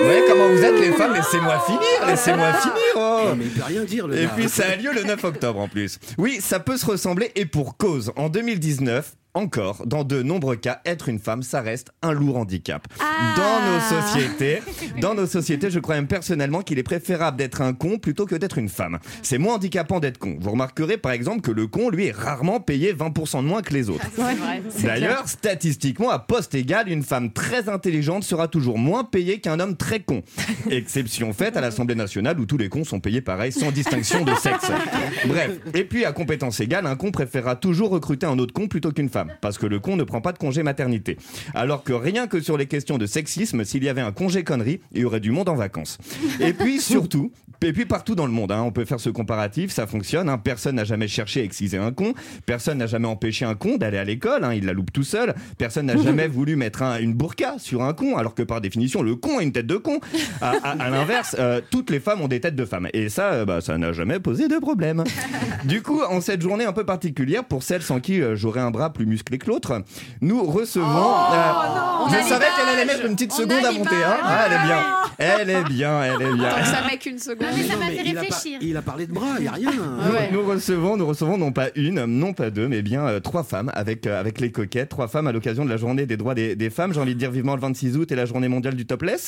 Ouais, comment vous êtes les femmes? Laissez-moi finir, laissez-moi finir. Oh. Non, mais il peut rien dire, le Et gars. puis ça a lieu le neuf octobre en plus. Oui, ça peut se ressembler et pour cause. En deux mille dix-neuf, encore, dans de nombreux cas, être une femme, ça reste un lourd handicap. Ah. Dans nos sociétés, dans nos sociétés, je crois même personnellement qu'il est préférable d'être un con plutôt que d'être une femme. C'est moins handicapant d'être con. Vous remarquerez par exemple que le con, lui, est rarement payé vingt pour cent de moins que les autres. Ouais, vrai, c'est D'ailleurs, clair. statistiquement, à poste égal, une femme très intelligente sera toujours moins payée qu'un homme très con. Exception faite à l'Assemblée nationale où tous les cons sont payés pareil, sans distinction de sexe. Bref, et puis à compétence égale, un con préférera toujours recruter un autre con plutôt qu'une femme. Parce que le con ne prend pas de congé maternité. Alors que rien que sur les questions de sexisme, s'il y avait un congé connerie, il y aurait du monde en vacances. Et puis surtout, et puis partout dans le monde, hein, on peut faire ce comparatif, ça fonctionne. Hein, personne n'a jamais cherché à exciser un con. Personne n'a jamais empêché un con d'aller à l'école. Hein, il la loupe tout seul. Personne n'a jamais voulu mettre un, une burqa sur un con, alors que par définition, le con a une tête de con. À, à, à l'inverse, euh, toutes les femmes ont des têtes de femmes. Et ça, euh, bah, ça n'a jamais posé de problème. Du coup, en cette journée un peu particulière, pour celles sans qui euh, j'aurais un bras plus musclé que l'autre, nous recevons... Oh, euh, non, je on a savais l'image. qu'elle allait mettre une petite On seconde a à monter. Hein. Ah, elle est bien. Elle est bien, elle est bien. Donc ça met qu'une seconde. Mais ça Non, m'a mais fait il, a pas- réfléchir. il a parlé de bras, il n'y a rien. Nous, nous recevons, nous recevons non pas une, non pas deux, mais bien euh, trois femmes avec, euh, avec les coquettes. Trois femmes à l'occasion de la journée des droits des, des femmes. J'ai envie de dire vivement le vingt-six août et la journée mondiale du topless.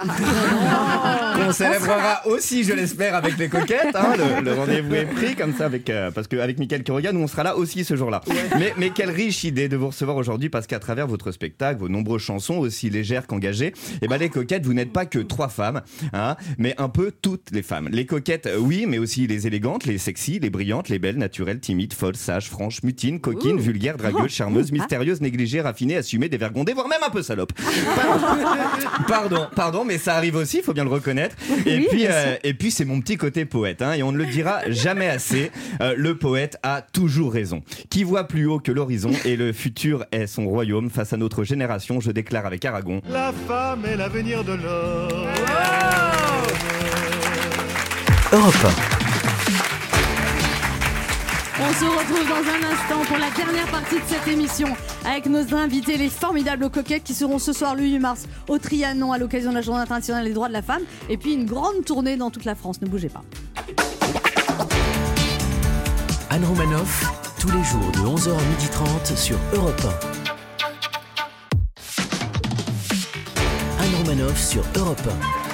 Qu'on célébrera aussi, je l'espère, avec les coquettes. Hein, le, le rendez-vous est pris comme ça, avec, euh, parce qu'avec Mickaël Quiroga, nous on sera là aussi ce jour-là. Mais, mais quelle riche idée de vous recevoir aujourd'hui, parce qu'à travers votre spectacle, vos nombreuses chansons, aussi légères qu'engagées, et ben les coquettes, vous n'êtes pas que trois femmes, hein, mais un peu toutes les femmes. Les coquettes, oui, mais aussi les élégantes, les sexy, les brillantes, les belles, naturelles, timides, folles, sages, franches, mutines, coquines, Ouh. vulgaires, dragueuses, charmeuses, mystérieuses, négligées, raffinées, assumées, dévergondées, voire même un peu salopes. Pardon, pardon, mais ça arrive aussi, il faut bien le reconnaître. Et Oui, puis, bien euh, et puis c'est mon petit côté poète, hein, et on ne le dira jamais assez. Euh, le poète a toujours raison. Qui voit plus haut que l'horizon et le futur est son royaume. Face à notre génération, je déclare avec Aragon. La femme est l'avenir de l'homme. Europe On se retrouve dans un instant pour la dernière partie de cette émission avec nos invités, les formidables coquettes qui seront ce soir le huit mars au Trianon à l'occasion de la Journée internationale des droits de la femme et puis une grande tournée dans toute la France. Ne bougez pas. Anne Romanoff, tous les jours de onze heures à midi trente sur Europe un. Anne Romanoff sur Europe un.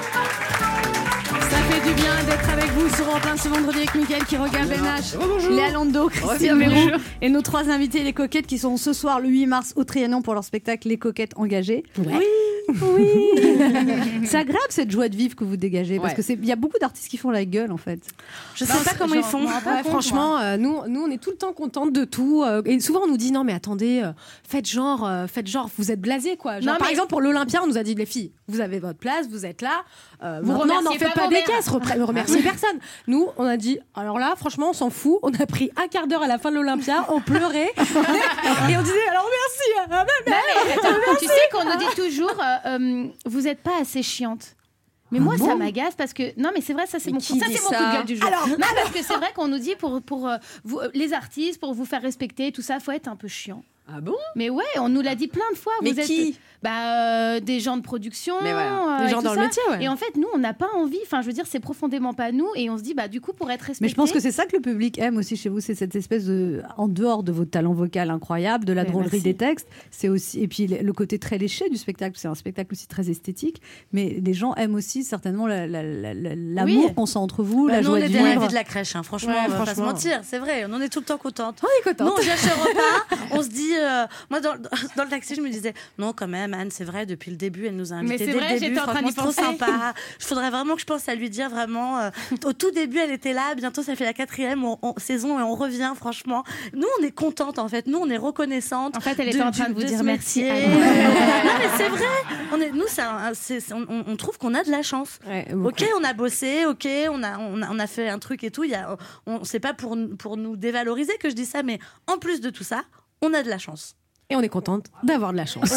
Ça fait du bien d'être avec vous sur Europe un ce vendredi avec Mickaël Quiroga, Ben H, Bonjour. Léa Lando, Christine Bonjour. Mérou et nos trois invités, les coquettes, qui seront ce soir le huit mars au Trianon pour leur spectacle Les Coquettes Engagées. Ouais. Oui, c'est agréable cette joie de vivre que vous dégagez parce Ouais. que c'est il y a beaucoup d'artistes qui font la gueule en fait. Je sais pas comment ils font. Ouais, franchement, euh, nous, nous, on est tout le temps contentes de tout. euh, et souvent, on nous dit non, mais attendez, euh, faites genre, euh, faites genre, vous êtes blasés quoi. Genre, Non, par mais- exemple, pour l'Olympia, on nous a dit les filles, vous avez votre place, vous êtes là. Euh, Vous maintenant, n'en remerciez faites pas pas, vos des mères. caisses, repre- remerciez personne. Nous, on a dit, alors là, franchement, on s'en fout. On a pris un quart d'heure à la fin de l'Olympia, on pleurait et on disait alors merci. ah, mais- mais- Non, mais attends, tu sais qu'on nous dit toujours, euh, euh, vous êtes pas assez chiante. Mais Ah moi, bon ça m'agace parce que non, mais c'est vrai, ça c'est Mais mon, qui ça dit c'est mon ça coup de gueule du jour. Alors, non, parce que c'est vrai qu'on nous dit pour pour euh, vous, euh, les artistes, pour vous faire respecter, tout ça, faut être un peu chiant. Ah bon? Mais ouais, on nous l'a dit plein de fois. Mais vous qui? êtes, bah, euh, des gens de production, Mais voilà. euh, Des et gens tout dans le ça. métier, ouais. Et en fait, nous, on n'a pas envie. Enfin, je veux dire, c'est profondément pas nous. Et on se dit, bah, du coup, pour être respecté. Mais je pense que c'est ça que le public aime aussi chez vous, c'est cette espèce de, en dehors de votre talent vocal incroyable, de la Mais drôlerie merci. des textes, c'est aussi, et puis le le côté très léché du spectacle, c'est un spectacle aussi très esthétique, mais les gens aiment aussi certainement la- la- la- la- l'amour Oui. qu'on sent entre vous, Bah, la nous, on joie est de des la vivre. vie de la crèche, hein. franchement, Ouais, on va pas se franchement. mentir, c'est vrai, on en est tout le temps contente. On est contente. Nous, on vient chez repas, on se dit, euh, moi dans, dans le taxi, je me disais, non, quand même, Anne, c'est vrai, depuis le début, elle nous a invités Mais c'est dès vrai, le début, j'étais en train franchement, d'y c'est trop penser. sympa. Il faudrait vraiment que je pense à lui dire vraiment, euh, au tout début, elle était là, bientôt ça fait la quatrième on- on- saison et on revient, franchement. Nous, on est contente en fait, nous, on est reconnaissante. En fait, elle était en train de vous ce dire merci, métier. Anne. Non, mais c'est vrai, on est, nous, c'est un- c'est- c'est- on, on trouve qu'on a de la chance. Ok, on a bossé, ok, on a, on a, on a fait un truc et tout. Il y a, on, c'est pas pour, pour nous dévaloriser que je dis ça, mais en plus de tout ça, on a de la chance. Et on est contente d'avoir de la chance.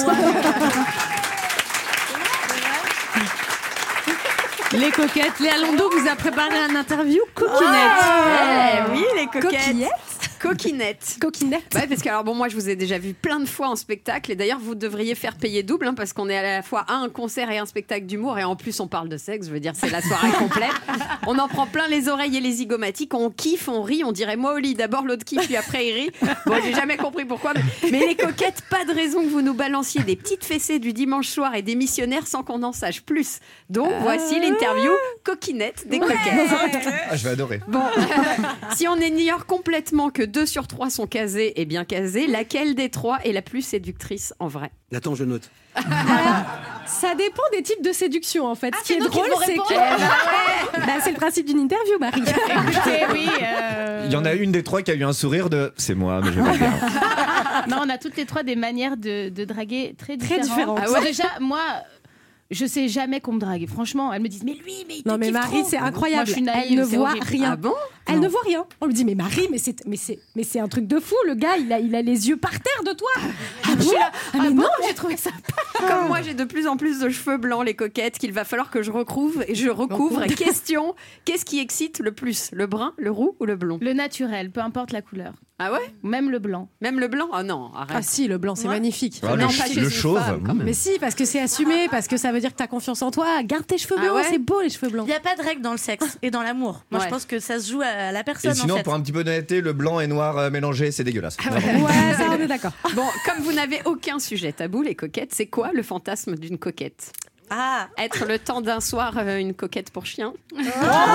Les coquettes, Léa Lando vous a préparé un interview coquinette. Eh oui, les coquettes. Coquillettes. Coquinette. Coquinette. Ouais, parce que alors bon, moi je vous ai déjà vu plein de fois en spectacle et d'ailleurs vous devriez faire payer double hein, parce qu'on est à la fois à un concert et un spectacle d'humour et en plus on parle de sexe, je veux dire c'est la soirée complète. On en prend plein les oreilles et les zygomatiques, on kiffe, on rit, on dirait moi au lit, d'abord l'autre kiffe puis après il rit. Bon, j'ai jamais compris pourquoi, mais, mais les coquettes, pas de raison que vous nous balanciez des petites fessées du dimanche soir et des missionnaires sans qu'on en sache plus. Donc euh... voici l'interview coquinette des ouais. coquettes. Ah, je vais adorer. Bon, si on ignore complètement que deux sur trois sont casés et bien casés, laquelle des trois est la plus séductrice en vrai? Attends, je note. Ça dépend des types de séduction en fait. Ah, Ce qui est drôle, c'est que bah, c'est le principe d'une interview, Marie. Écoutez, oui. Euh... Il y en a une des trois qui a eu un sourire de c'est moi, mais je vais pas le dire. Non, on a toutes les trois des manières de, de draguer très différentes. Très différentes. Ah ouais. Déjà, moi. Je sais jamais qu'on me drague. Franchement, elles me disent mais lui, mais il non mais Marie, c'est incroyable. Moi, je suis naïve, elle ne voit horrible. rien. Ah bon? Elle non. ne voit rien. On lui dit mais Marie, mais c'est mais c'est mais c'est un truc de fou. Le gars, il a il a les yeux par terre de toi. Ah bon? Ah, ah mais bon non, j'ai trouvé ça. Comme moi, j'ai de plus en plus de cheveux blancs, les coquettes, qu'il va falloir que je recouvre et je recouvre. Question, qu'est-ce qui excite le plus? Le brun, le roux ou le blond? Le naturel, peu importe la couleur. Ah ouais? Même le blanc. Même le blanc? Ah non, arrête. Ah si, le blanc, c'est ouais. magnifique. Ah, non, le, pas le chauve. Femme, mais si, parce que c'est assumé, parce que ça veut dire que tu as confiance en toi. Garde tes cheveux blancs, ah ouais? C'est beau les cheveux blancs. Il n'y a pas de règle dans le sexe et dans l'amour. Moi, ouais. je pense que ça se joue à la personne. Et sinon, en fait. pour un petit peu d'honnêteté, le blanc et noir euh, mélangés, c'est dégueulasse. Ah ouais, ouais, ça, on est d'accord. Bon, comme vous n'avez aucun sujet tabou, les coquettes, c'est quoi le fantasme d'une coquette? Ah, être le temps d'un soir euh, une coquette pour chien. Oh oh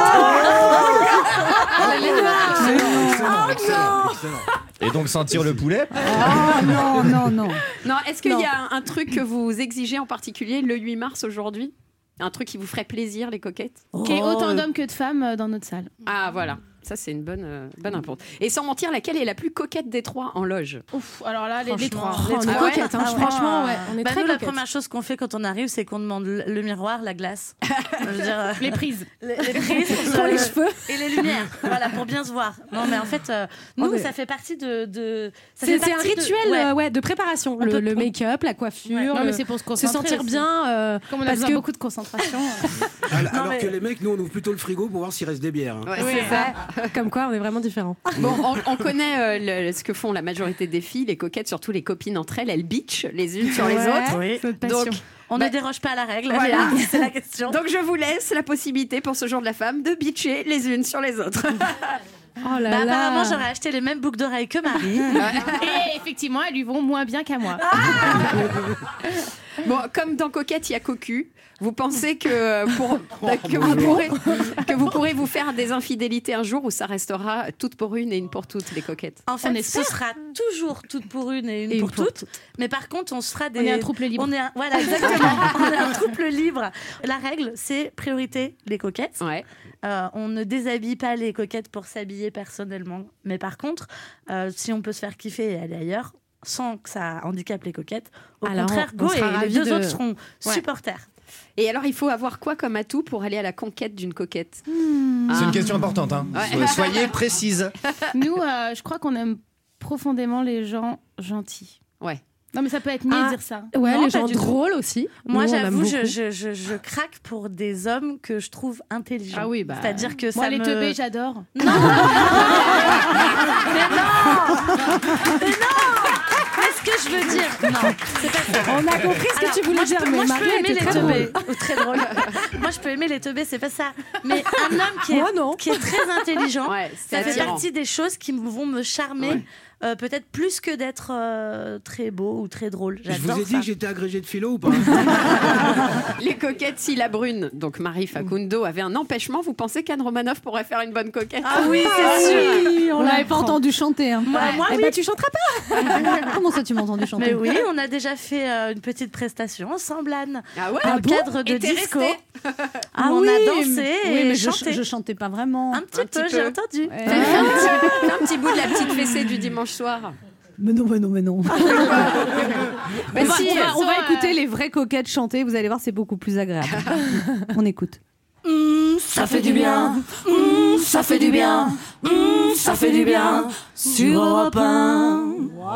excellent, excellent, excellent. Et donc sentir le poulet? Oh non, non, non. Non, est-ce qu'il y a un truc que vous exigez en particulier le huit mars aujourd'hui? Un truc qui vous ferait plaisir, les coquettes? Oh. Qu'il y ait autant d'hommes que de femmes dans notre salle. Ah, voilà. Ça, c'est une bonne, euh, bonne réponse. Et sans mentir, laquelle est la plus coquette des trois en loge? Ouf, alors là, les, les trois. Oh, les on trois. est coquettes, hein, ah ouais. franchement, ouais. On est bah très nous, coquettes. La première chose qu'on fait quand on arrive, c'est qu'on demande le, le miroir, la glace. Je veux dire, euh, les prises. Les, les prises. Pour euh, les cheveux. Et les lumières. Voilà, pour bien se voir. Non, mais en fait, euh, nous, est... ça fait partie de. de ça c'est fait un rituel de, ouais. Euh, ouais, de préparation. Le, peut... le make-up, la coiffure. Ouais. Non, mais c'est pour se concentrer. Se sentir aussi. bien. Euh, Comme on a besoin que... beaucoup de concentration. Alors, non, alors mais... que les mecs, nous, on ouvre plutôt le frigo pour voir s'il reste des bières. Hein. Ouais, oui, c'est ça. Comme quoi, on est vraiment différents. Bon, on, on connaît euh, le, ce que font la majorité des filles, les coquettes, surtout les copines entre elles, elles bitchent les unes sur ouais, les autres. Oui. Donc, on bah, ne déroge pas à la règle. Voilà, c'est la question. Donc je vous laisse la possibilité pour ce jour de la femme de bitcher les unes sur les autres. Oh là bah, là. Apparemment, j'aurais acheté les mêmes boucles d'oreilles que Marie. Et effectivement, elles lui vont moins bien qu'à moi. Bon, comme dans Coquette, il y a Cocu. Vous pensez que, pour, que, vous pourrez, que vous pourrez vous faire des infidélités un jour où ça restera toute pour une et une pour toutes, les coquettes? En fait, ce sera toujours toute pour une et une, et pour, une pour toutes. toutes. Mais par contre, on se fera des... On est un couple libre. On est un... Voilà, exactement. On est un couple libre. La règle, c'est priorité les coquettes. Ouais. Euh, on ne déshabille pas les coquettes pour s'habiller personnellement. Mais par contre, euh, si on peut se faire kiffer et aller ailleurs, sans que ça handicape les coquettes, au alors, contraire, on, on go, et les deux de... autres seront ouais. supporters. Et alors, il faut avoir quoi comme atout pour aller à la conquête d'une coquette? mmh. C'est ah. une question importante. Hein. Ouais. Soyez précise. Nous, euh, je crois qu'on aime profondément les gens gentils. Ouais. Non, mais ça peut être mieux ah. de dire ça. Ouais, non, les gens drôles aussi. Moi, Nous, j'avoue, je, je, je, je craque pour des hommes que je trouve intelligents. Ah oui, bah. C'est-à-dire que moi, ça les me... teubés, j'adore. Non. Mais non. Mais non. Qu'est-ce que je veux dire? Non, c'est pas ça. On a compris ce que Alors, tu voulais dire, peux, mais moi, Marie je peux aimer les très teubés. Oh, très drôle. Moi, je peux aimer les teubés, c'est pas ça. Mais un homme qui est, moi, non. qui est très intelligent, ouais, ça attirant. fait partie des choses qui vont me charmer. Ouais. Euh, peut-être plus que d'être euh, très beau ou très drôle. Je vous ai dit ça. que j'étais agrégé de philo ou pas? Les coquettes, si la brune, donc Marie Facundo, avait un empêchement, vous pensez qu'Anne Romanoff pourrait faire une bonne coquette? Ah oui, c'est ah sûr. Oui, on l'avait pas entendu chanter. Hein. Moi, moi eh oui. ben, tu chanteras pas. Comment ça, tu m'as entendu chanter? Mais oui, on a déjà fait euh, une petite prestation ensemble, Anne, ah ouais, dans ah le bon cadre de Et disco. Ah on oui, a dansé oui, et mais chanté. Je, je chantais pas vraiment. Un petit un peu, petit j'ai peu. entendu. Ouais. Fais un, petit, un petit bout de la petite fessée du dimanche soir. Mais non, mais non, mais non. mais on, va, si, on, va, on va euh... écouter les vraies coquettes chanter, vous allez voir, c'est beaucoup plus agréable. On écoute. Mmh, ça fait du bien, mmh, ça fait du bien, mmh, ça fait du bien sur Europe un. Wow.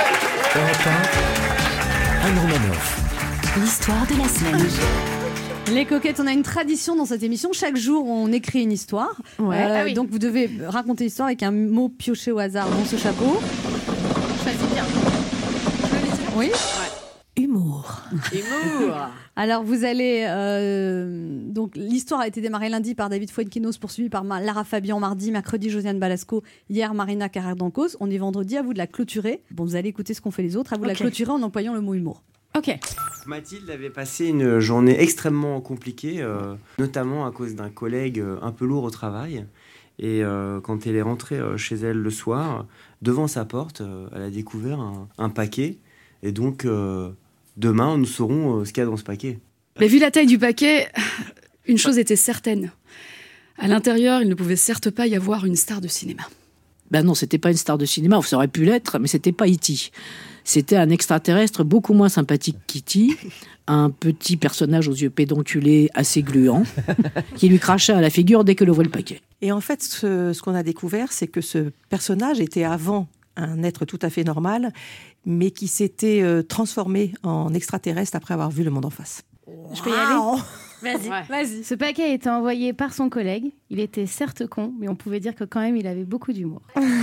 Europe un, Anne Romanoff. L'histoire de la semaine. Les coquettes, on a une tradition dans cette émission. Chaque jour, on écrit une histoire. Ouais. Euh, Ah oui. Donc, vous devez raconter l'histoire avec un mot pioché au hasard dans ce chapeau. Choisis bien. Oui. Humour. Humour. Alors, vous allez. euh, donc, l'histoire a été démarrée lundi par David Fuenquinos, poursuivi par Ma- Lara Fabian mardi, mercredi Josiane Balasco, hier Marina Carrère-Dancos. On est vendredi, à vous de la clôturer. Bon, vous allez écouter ce qu'ont fait les autres. À vous de Ok. la clôturer en employant le mot humour. Ok. Mathilde avait passé une journée extrêmement compliquée, euh, notamment à cause d'un collègue euh, un peu lourd au travail. Et euh, quand elle est rentrée euh, chez elle le soir, devant sa porte, euh, elle a découvert un, un paquet. Et donc, euh, demain, nous saurons euh, ce qu'il y a dans ce paquet. Mais vu la taille du paquet, une chose était certaine. À l'intérieur, il ne pouvait certes pas y avoir une star de cinéma. Ben non, c'était pas une star de cinéma, ça aurait pu l'être, mais c'était pas E T C'était un extraterrestre beaucoup moins sympathique qu'E T, un petit personnage aux yeux pédonculés assez gluants, qui lui crachait à la figure dès qu'elle ouvrait le paquet. Et en fait, ce, ce qu'on a découvert, c'est que ce personnage était avant un être tout à fait normal, mais qui s'était euh, transformé en extraterrestre après avoir vu le monde en face. Je peux y aller Vas-y. Ouais. Vas-y. Ce paquet a été envoyé par son collègue. Il était certes con, mais on pouvait dire que quand même il avait beaucoup d'humour.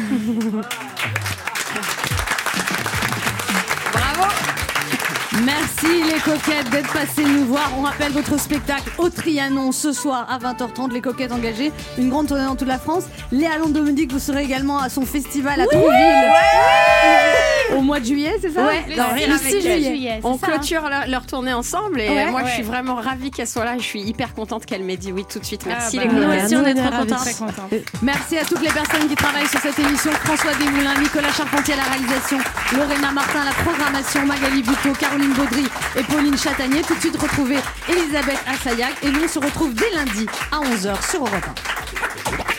Merci les coquettes d'être passées nous voir. On rappelle votre spectacle au Trianon ce soir à vingt heures trente. Les coquettes engagées, une grande tournée dans toute la France. Léa Lande-Dominique, vous serez également à son festival à Oui, Trouville ouais. au mois de juillet, c'est ça? Ouais, dans Rire avec elle. juillet. On c'est ça, hein. clôture leur, leur tournée ensemble et Ouais. moi je Ouais. suis vraiment ravie qu'elle soit là. Je suis hyper contente qu'elle m'ait dit oui tout de suite. Merci Ah, les bah, coquettes. nous aussi, on est trop ravis, contents. très contents. Merci à toutes les personnes qui travaillent sur cette émission. François Desmoulins, Nicolas Charpentier à la réalisation, Lorena Martin à la programmation, Magali Buteau, Caroline Baudry et Pauline Chatagnier. Tout de suite, retrouvez Elisabeth Assayag et nous on se retrouve dès lundi à onze heures sur Europe un.